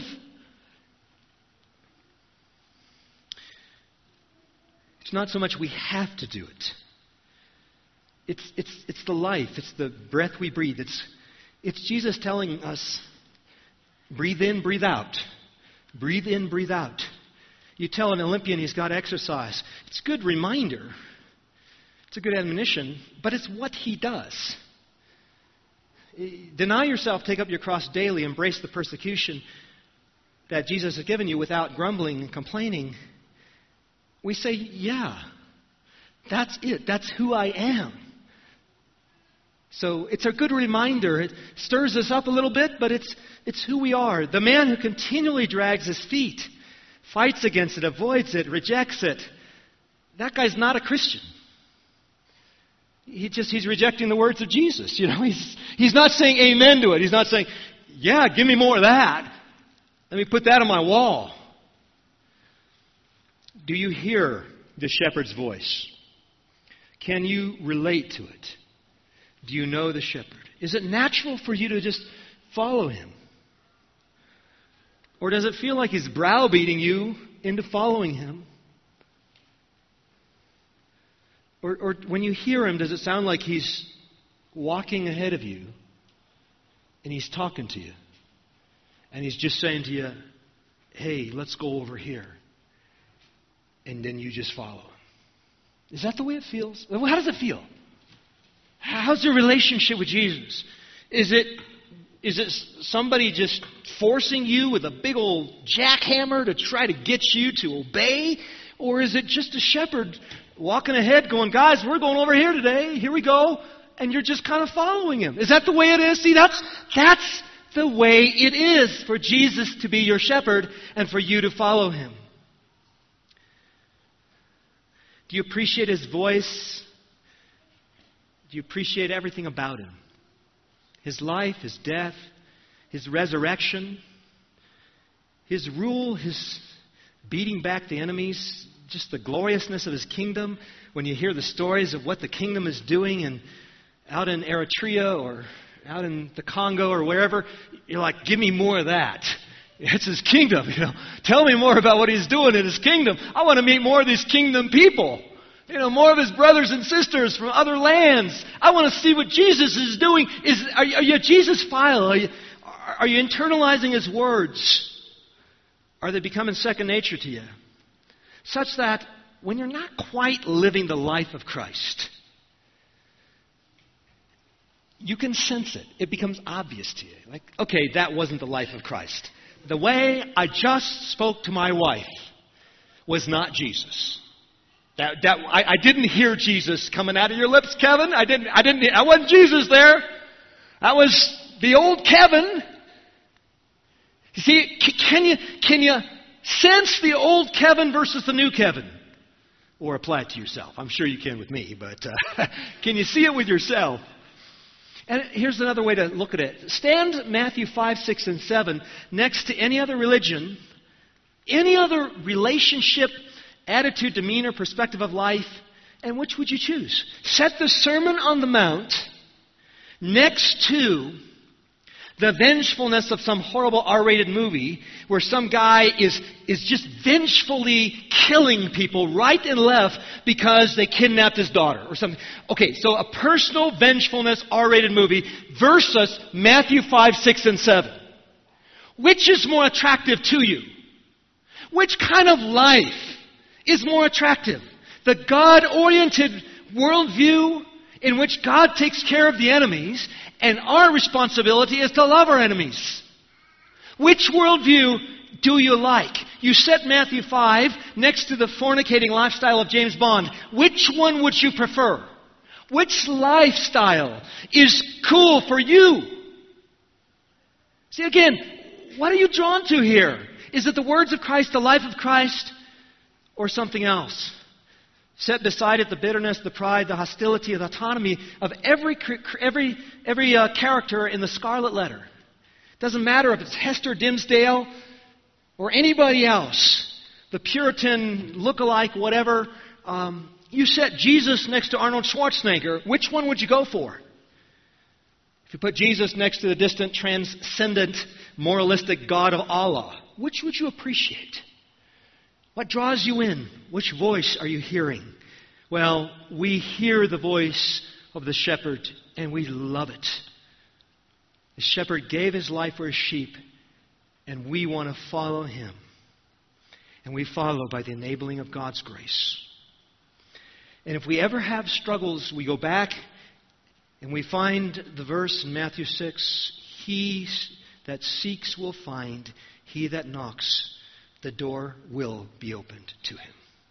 It's not so much we have to do it. It's, it's, it's the life. It's the breath we breathe. It's, it's Jesus telling us, breathe in, breathe out. Breathe in, breathe out. You tell an Olympian he's got to exercise. It's a good reminder. It's a good admonition, but it's what he does. Deny yourself, take up your cross daily, embrace the persecution that Jesus has given you without grumbling and complaining. We say, yeah, that's it. That's who I am. So it's a good reminder. It stirs us up a little bit, but it's it's who we are. The man who continually drags his feet, fights against it, avoids it, rejects it, that guy's not a Christian. He just he's rejecting the words of Jesus. You know, he's he's not saying amen to it. He's not saying, yeah, give me more of that. Let me put that on my wall. Do you hear the shepherd's voice? Can you relate to it? Do you know the shepherd? Is it natural for you to just follow him? Or does it feel like he's browbeating you into following him? Or, or when you hear him, does it sound like he's walking ahead of you and he's talking to you? And he's just saying to you, hey, let's go over here. And then you just follow him. Is that the way it feels? How does it feel? How's your relationship with Jesus? Is it is it somebody just forcing you with a big old jackhammer to try to get you to obey? Or is it just a shepherd walking ahead going, guys, we're going over here today. Here we go. And you're just kind of following him. Is that the way it is? See, that's that's the way it is for Jesus to be your shepherd and for you to follow him. Do you appreciate his voice? Do you appreciate everything about him? His life, his death, his resurrection, his rule, his beating back the enemies, just the gloriousness of his kingdom. When you hear the stories of what the kingdom is doing and out in Eritrea or out in the Congo or wherever, you're like, give me more of that. It's his kingdom, you know. Tell me more about what he's doing in his kingdom. I want to meet more of these kingdom people. You know, more of his brothers and sisters from other lands. I want to see what Jesus is doing. Is are you, are you a Jesus file? Are you, are you internalizing his words? Are they becoming second nature to you? Such that when you're not quite living the life of Christ, you can sense it. It becomes obvious to you. Like, okay, that wasn't the life of Christ. The way I just spoke to my wife was not Jesus. That, that I, I didn't hear Jesus coming out of your lips, Kevin. I didn't. I didn't. I wasn't Jesus there. That was the old Kevin. You see, can you can you sense the old Kevin versus the new Kevin, or apply it to yourself? I'm sure you can with me, but uh, can you see it with yourself? And here's another way to look at it. Stand Matthew five, six, and seven next to any other religion, any other relationship, attitude, demeanor, perspective of life, and which would you choose? Set the Sermon on the Mount next to the vengefulness of some horrible R-rated movie where some guy is, is just vengefully killing people right and left because they kidnapped his daughter or something. Okay, so a personal vengefulness R-rated movie versus Matthew five, six, and seven. Which is more attractive to you? Which kind of life is more attractive? The God-oriented worldview in which God takes care of the enemies and our responsibility is to love our enemies. Which worldview do you like? You set Matthew five next to the fornicating lifestyle of James Bond. Which one would you prefer? Which lifestyle is cool for you? See, again, what are you drawn to here? Is it the words of Christ, the life of Christ, or something else? Set beside it the bitterness, the pride, the hostility, the autonomy of every every every uh, character in the Scarlet Letter. Doesn't matter if it's Hester Dimsdale or anybody else, the Puritan look-alike, whatever. Um, you set Jesus next to Arnold Schwarzenegger. Which one would you go for? If you put Jesus next to the distant, transcendent, moralistic God of Allah, which would you appreciate? What draws you in? Which voice are you hearing? Well, we hear the voice of the shepherd, and we love it. The shepherd gave his life for his sheep, and we want to follow him. And we follow by the enabling of God's grace. And if we ever have struggles, we go back And we find the verse in Matthew six, he that seeks will find, he that knocks, the door will be opened to him.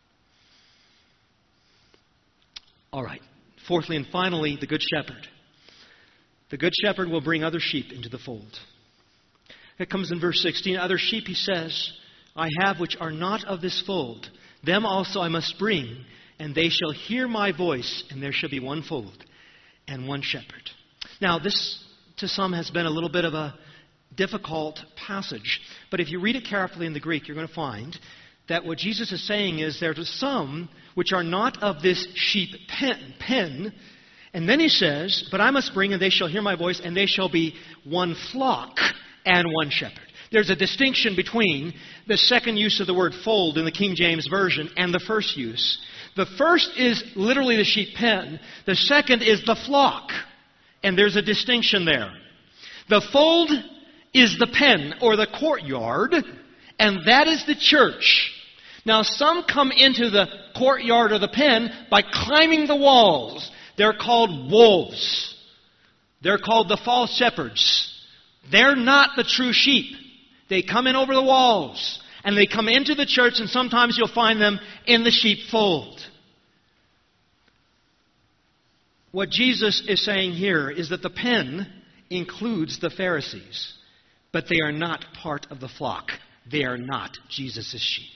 All right. Fourthly and finally, the Good Shepherd. The Good Shepherd will bring other sheep into the fold. It comes in verse sixteen. Other sheep, he says, I have which are not of this fold. Them also I must bring, and they shall hear my voice, and there shall be one fold and one shepherd. Now, this to some has been a little bit of a difficult passage. But if you read it carefully in the Greek, you're going to find that what Jesus is saying is there are some which are not of this sheep pen, pen. And then he says, but I must bring, and they shall hear my voice, and they shall be one flock and one shepherd. There's a distinction between the second use of the word fold in the King James Version and the first use. The first is literally the sheep pen. The second is the flock. And there's a distinction there. The fold is the pen or the courtyard, and that is the church. Now, some come into the courtyard or the pen by climbing the walls. They're called wolves. They're called the false shepherds. They're not the true sheep. They come in over the walls, and they come into the church, and sometimes you'll find them in the sheepfold. What Jesus is saying here is that the pen includes the Pharisees, but they are not part of the flock. They are not Jesus' sheep.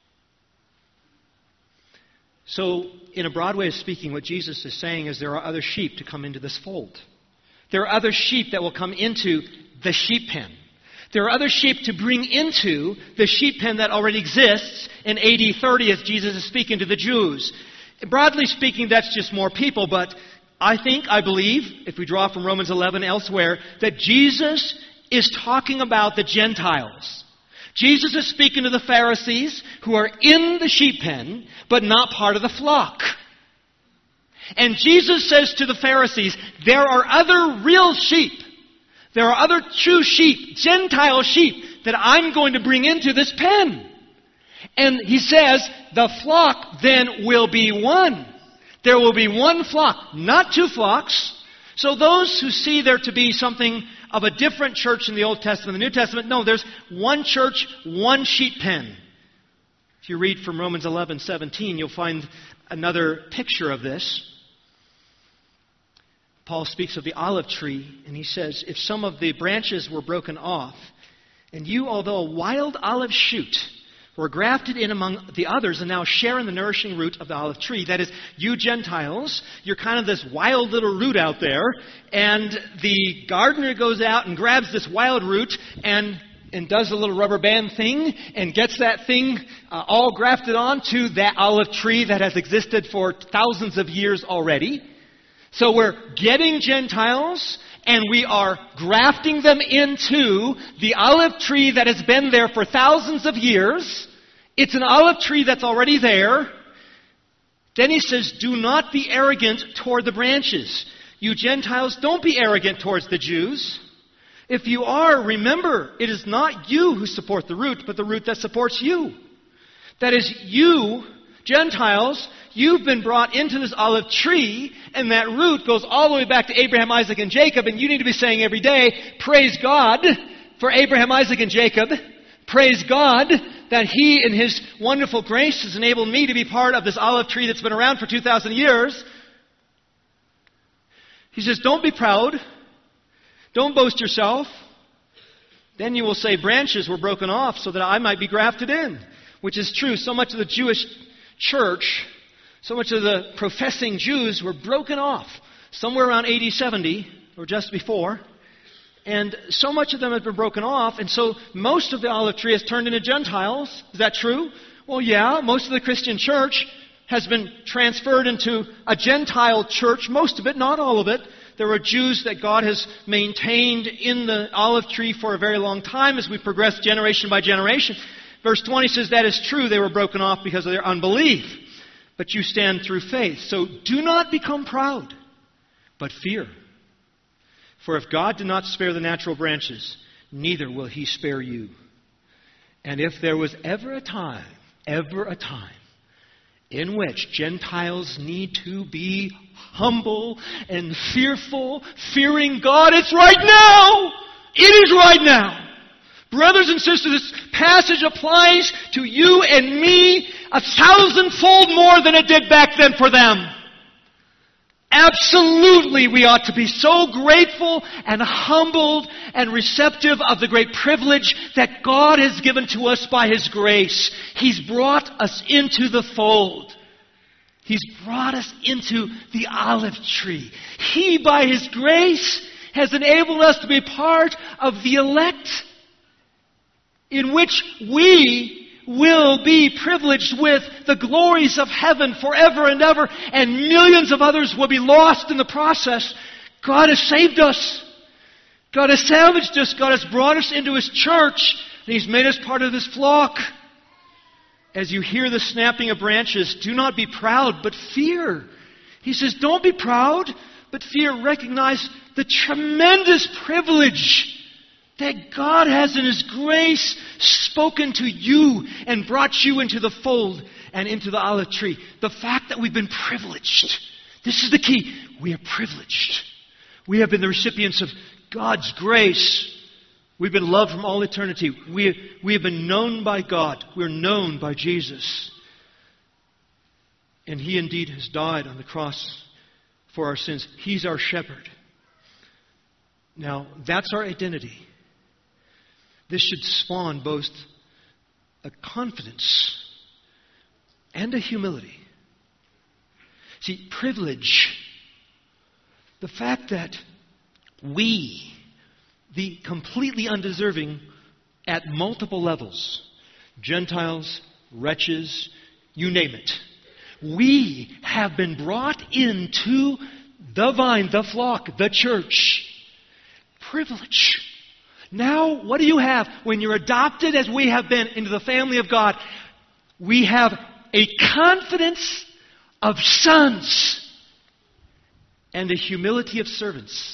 So, in a broad way of speaking, what Jesus is saying is there are other sheep to come into this fold. There are other sheep that will come into the sheep pen. There are other sheep to bring into the sheep pen that already exists in A D thirty as Jesus is speaking to the Jews. Broadly speaking, that's just more people, but I think, I believe, if we draw from Romans eleven elsewhere, that Jesus is talking about the Gentiles. Jesus is speaking to the Pharisees who are in the sheep pen, but not part of the flock. And Jesus says to the Pharisees, there are other real sheep. There are other true sheep, Gentile sheep, that I'm going to bring into this pen. And he says, the flock then will be one. There will be one flock, not two flocks. So those who see there to be something of a different church in the Old Testament and the New Testament, no, there's one church, one sheep pen. If you read from Romans eleven seventeen, you'll find another picture of this. Paul speaks of the olive tree, and he says, if some of the branches were broken off, and you, although a wild olive shoot, were grafted in among the others and now share in the nourishing root of the olive tree. That is, you Gentiles, you're kind of this wild little root out there, and the gardener goes out and grabs this wild root and and does a little rubber band thing and gets that thing uh, all grafted onto that olive tree that has existed for thousands of years already. So we're getting Gentiles and we are grafting them into the olive tree that has been there for thousands of years. It's an olive tree that's already there. Then he says, do not be arrogant toward the branches. You Gentiles, don't be arrogant towards the Jews. If you are, remember, it is not you who support the root, but the root that supports you. That is, you, Gentiles, you've been brought into this olive tree, and that root goes all the way back to Abraham, Isaac, and Jacob, and you need to be saying every day, praise God for Abraham, Isaac, and Jacob. Praise God that He, in His wonderful grace, has enabled me to be part of this olive tree that's been around for two thousand years. He says, don't be proud. Don't boast yourself. Then you will say, branches were broken off so that I might be grafted in. Which is true. So much of the Jewish church, so much of the professing Jews were broken off somewhere around A D seventy, or just before. And so much of them have been broken off, and so most of the olive tree has turned into Gentiles. Is that true? Well, yeah, most of the Christian church has been transferred into a Gentile church, most of it, not all of it. There are Jews that God has maintained in the olive tree for a very long time as we progress generation by generation. Verse twenty says, that is true, they were broken off because of their unbelief. But you stand through faith. So do not become proud, but fear. For if God did not spare the natural branches, neither will He spare you. And if there was ever a time, ever a time, in which Gentiles need to be humble and fearful, fearing God. It's right now! It is right now! Brothers and sisters, this passage applies to you and me a thousandfold more than it did back then for them. Absolutely, we ought to be so grateful and humbled and receptive of the great privilege that God has given to us by His grace. He's brought us into the fold. He's brought us into the olive tree. He, by His grace, has enabled us to be part of the elect, in which we will be privileged with the glories of heaven forever and ever, and millions of others will be lost in the process. God has saved us. God has salvaged us. God has brought us into His church, and He's made us part of His flock. As you hear the snapping of branches, do not be proud, but fear. He says, don't be proud, but fear. Recognize the tremendous privilege that God has in His grace spoken to you and brought you into the fold and into the olive tree. The fact that we've been privileged. This is the key. We are privileged. We have been the recipients of God's grace. We've been loved from all eternity. We, we have been known by God. We're known by Jesus. And He indeed has died on the cross for our sins. He's our shepherd. Now, that's our identity. This should spawn both a confidence and a humility. See, privilege, the fact that we, the completely undeserving at multiple levels, Gentiles, wretches, you name it, we have been brought into the vine, the flock, the church. Privilege. Now, what do you have? When you're adopted, as we have been, into the family of God, we have a confidence of sons and a humility of servants.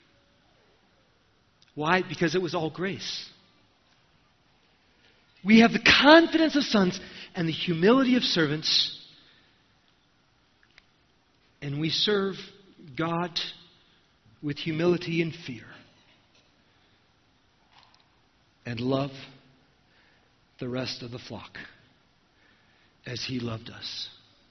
Why? Because it was all grace. We have the confidence of sons and the humility of servants, and we serve God with humility and fear, and love the rest of the flock as He loved us.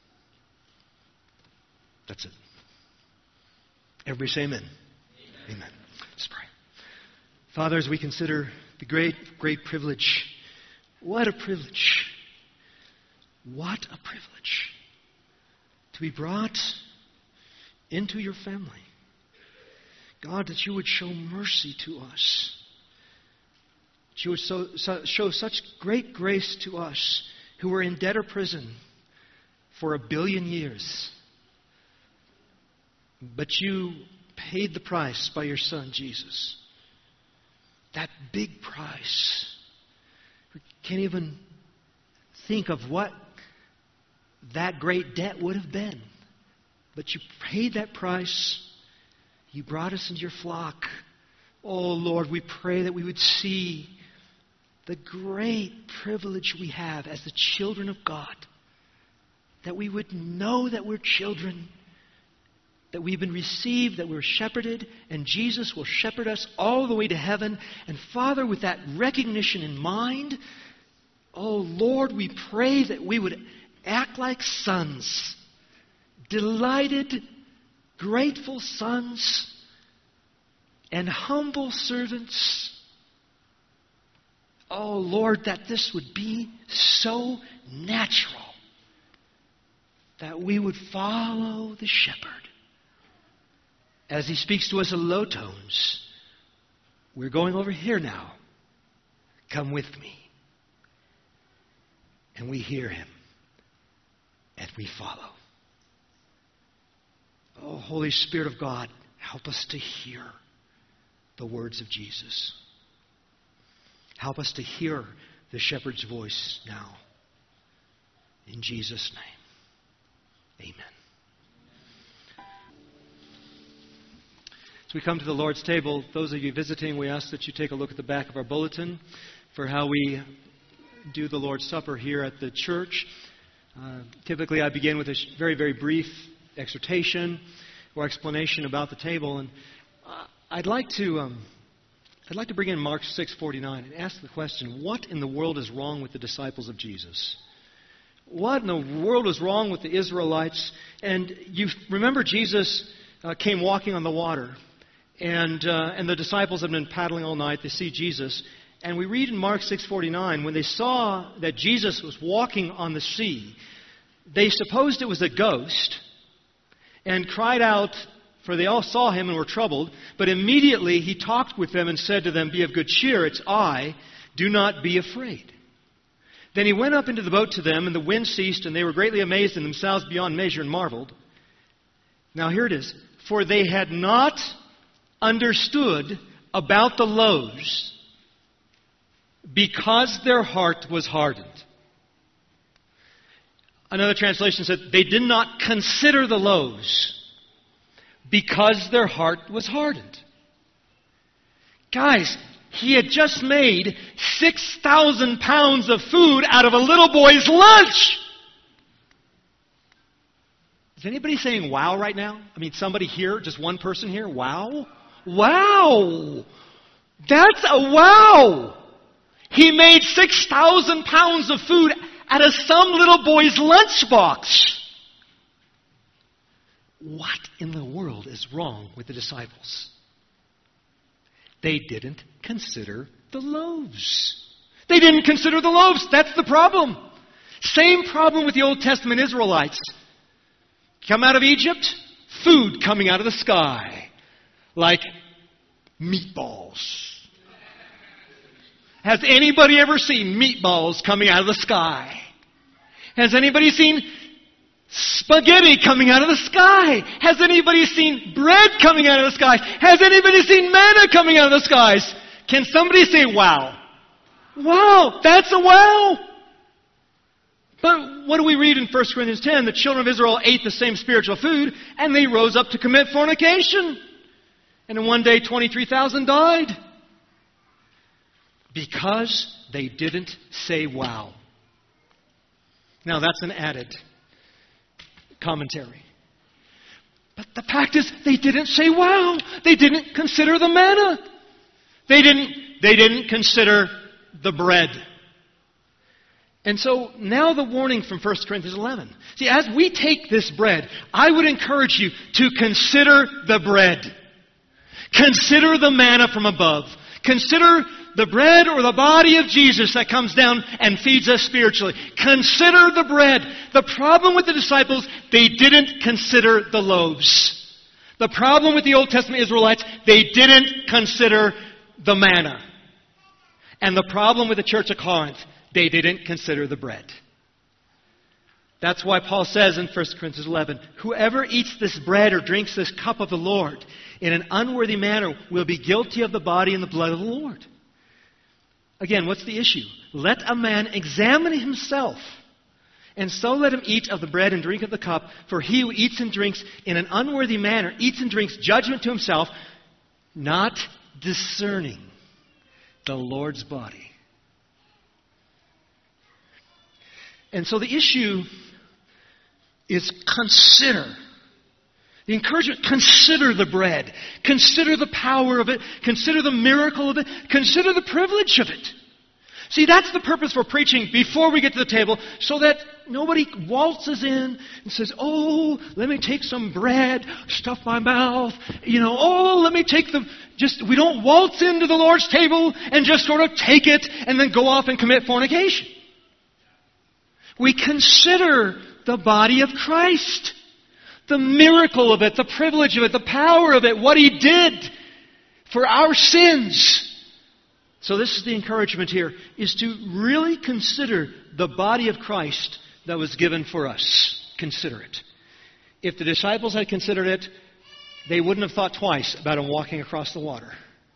That's it. Everybody say amen. Amen. Amen. Let's pray. Father, as we consider the great, great privilege, what a privilege. What a privilege to be brought into your family. God, that you would show mercy to us. You would so, so, show such great grace to us who were in debtor prison for a billion years. But you paid the price by your Son, Jesus. That big price. We can't even think of what that great debt would have been. But you paid that price. You brought us into your flock. Oh, Lord, we pray that we would see the great privilege we have as the children of God. That we would know that we're children, that we've been received, that we're shepherded, and Jesus will shepherd us all the way to heaven. And Father, with that recognition in mind, oh Lord, we pray that we would act like sons, delighted, grateful sons, and humble servants. Oh Lord, that this would be so natural that we would follow the shepherd as he speaks to us in low tones. We're going over here now. Come with me. And we hear him and we follow. Oh, Holy Spirit of God, help us to hear the words of Jesus. Help us to hear the shepherd's voice now. In Jesus' name, amen. As we come to the Lord's table, those of you visiting, we ask that you take a look at the back of our bulletin for how we do the Lord's Supper here at the church. Uh, typically, I begin with a sh- very, very brief exhortation or explanation about the table, and uh, I'd like to um, I'd like to bring in Mark six forty-nine and ask the question: what in the world is wrong with the disciples of Jesus? What in the world is wrong with the Israelites? And you remember Jesus uh, came walking on the water, and uh, and the disciples have been paddling all night. They see Jesus, and we read in Mark six forty-nine, when they saw that Jesus was walking on the sea, they supposed it was a ghost, and cried out, for they all saw him and were troubled. But immediately he talked with them and said to them, "Be of good cheer, it's I, do not be afraid." Then he went up into the boat to them, and the wind ceased, and they were greatly amazed in themselves beyond measure and marveled. Now here it is. For they had not understood about the loaves, because their heart was hardened. Another translation said, they did not consider the loaves, because their heart was hardened. Guys, he had just made six thousand pounds of food out of a little boy's lunch. Is anybody saying wow right now? I mean, somebody here, just one person here, wow? Wow! That's a wow! He made six thousand pounds of food out of some little boy's lunchbox. What in the world is wrong with the disciples? They didn't consider the loaves. They didn't consider the loaves. That's the problem. Same problem with the Old Testament Israelites. Come out of Egypt, food coming out of the sky. Like meatballs. Has anybody ever seen meatballs coming out of the sky? Has anybody seen spaghetti coming out of the sky? Has anybody seen bread coming out of the sky? Has anybody seen manna coming out of the skies? Can somebody say wow? Wow, that's a wow. But what do we read in First Corinthians ten? The children of Israel ate the same spiritual food, and they rose up to commit fornication. And in one day, twenty-three thousand died. Because they didn't say wow. Now that's an added commentary. But the fact is, they didn't say wow. They didn't consider the manna. They didn't, they didn't consider the bread. And so now the warning from First Corinthians eleven. See, as we take this bread, I would encourage you to consider the bread. Consider the manna from above. Consider the bread or the body of Jesus that comes down and feeds us spiritually. Consider the bread. The problem with the disciples, they didn't consider the loaves. The problem with the Old Testament Israelites, they didn't consider the manna. And the problem with the church of Corinth, they didn't consider the bread. That's why Paul says in First Corinthians eleven, whoever eats this bread or drinks this cup of the Lord in an unworthy manner will be guilty of the body and the blood of the Lord. Again, what's the issue? Let a man examine himself, and so let him eat of the bread and drink of the cup, for he who eats and drinks in an unworthy manner eats and drinks judgment to himself, not discerning the Lord's body. And so the issue is consider. The encouragement, consider the bread. Consider the power of it. Consider the miracle of it. Consider the privilege of it. See, that's the purpose for preaching before we get to the table, so that nobody waltzes in and says, oh, let me take some bread, stuff my mouth, you know, oh, let me take the, just, we don't waltz into the Lord's table and just sort of take it and then go off and commit fornication. We consider the body of Christ. The miracle of it, the privilege of it, the power of it, what He did for our sins. So this is the encouragement here, is to really consider the body of Christ that was given for us. Consider it. If the disciples had considered it, they wouldn't have thought twice about Him walking across the water.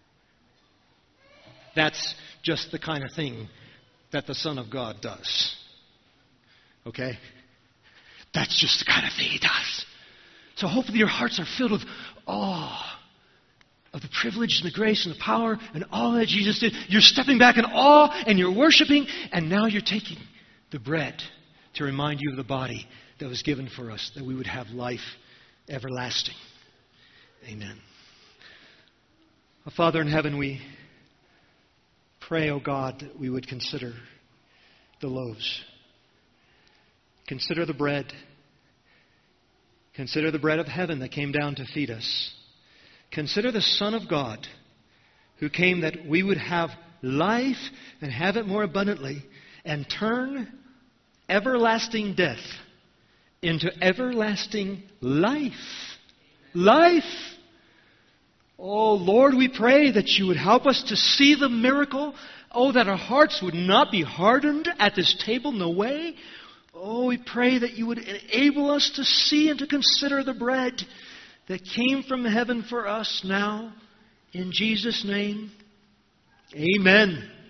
That's just the kind of thing that the Son of God does. Okay? That's just the kind of thing He does. So hopefully your hearts are filled with awe of the privilege and the grace and the power and all that Jesus did. You're stepping back in awe and you're worshiping, and now you're taking the bread, to remind you of the body that was given for us, that we would have life everlasting. Amen. Our Father in heaven, we pray, O God, that we would consider the loaves. Consider the bread. Consider the bread of heaven that came down to feed us. Consider the Son of God who came that we would have life and have it more abundantly, and turn everlasting death into everlasting life. Life. Oh, Lord, we pray that you would help us to see the miracle. Oh, that our hearts would not be hardened at this table. No way. Oh, we pray that you would enable us to see and to consider the bread that came from heaven for us now. In Jesus' name, amen.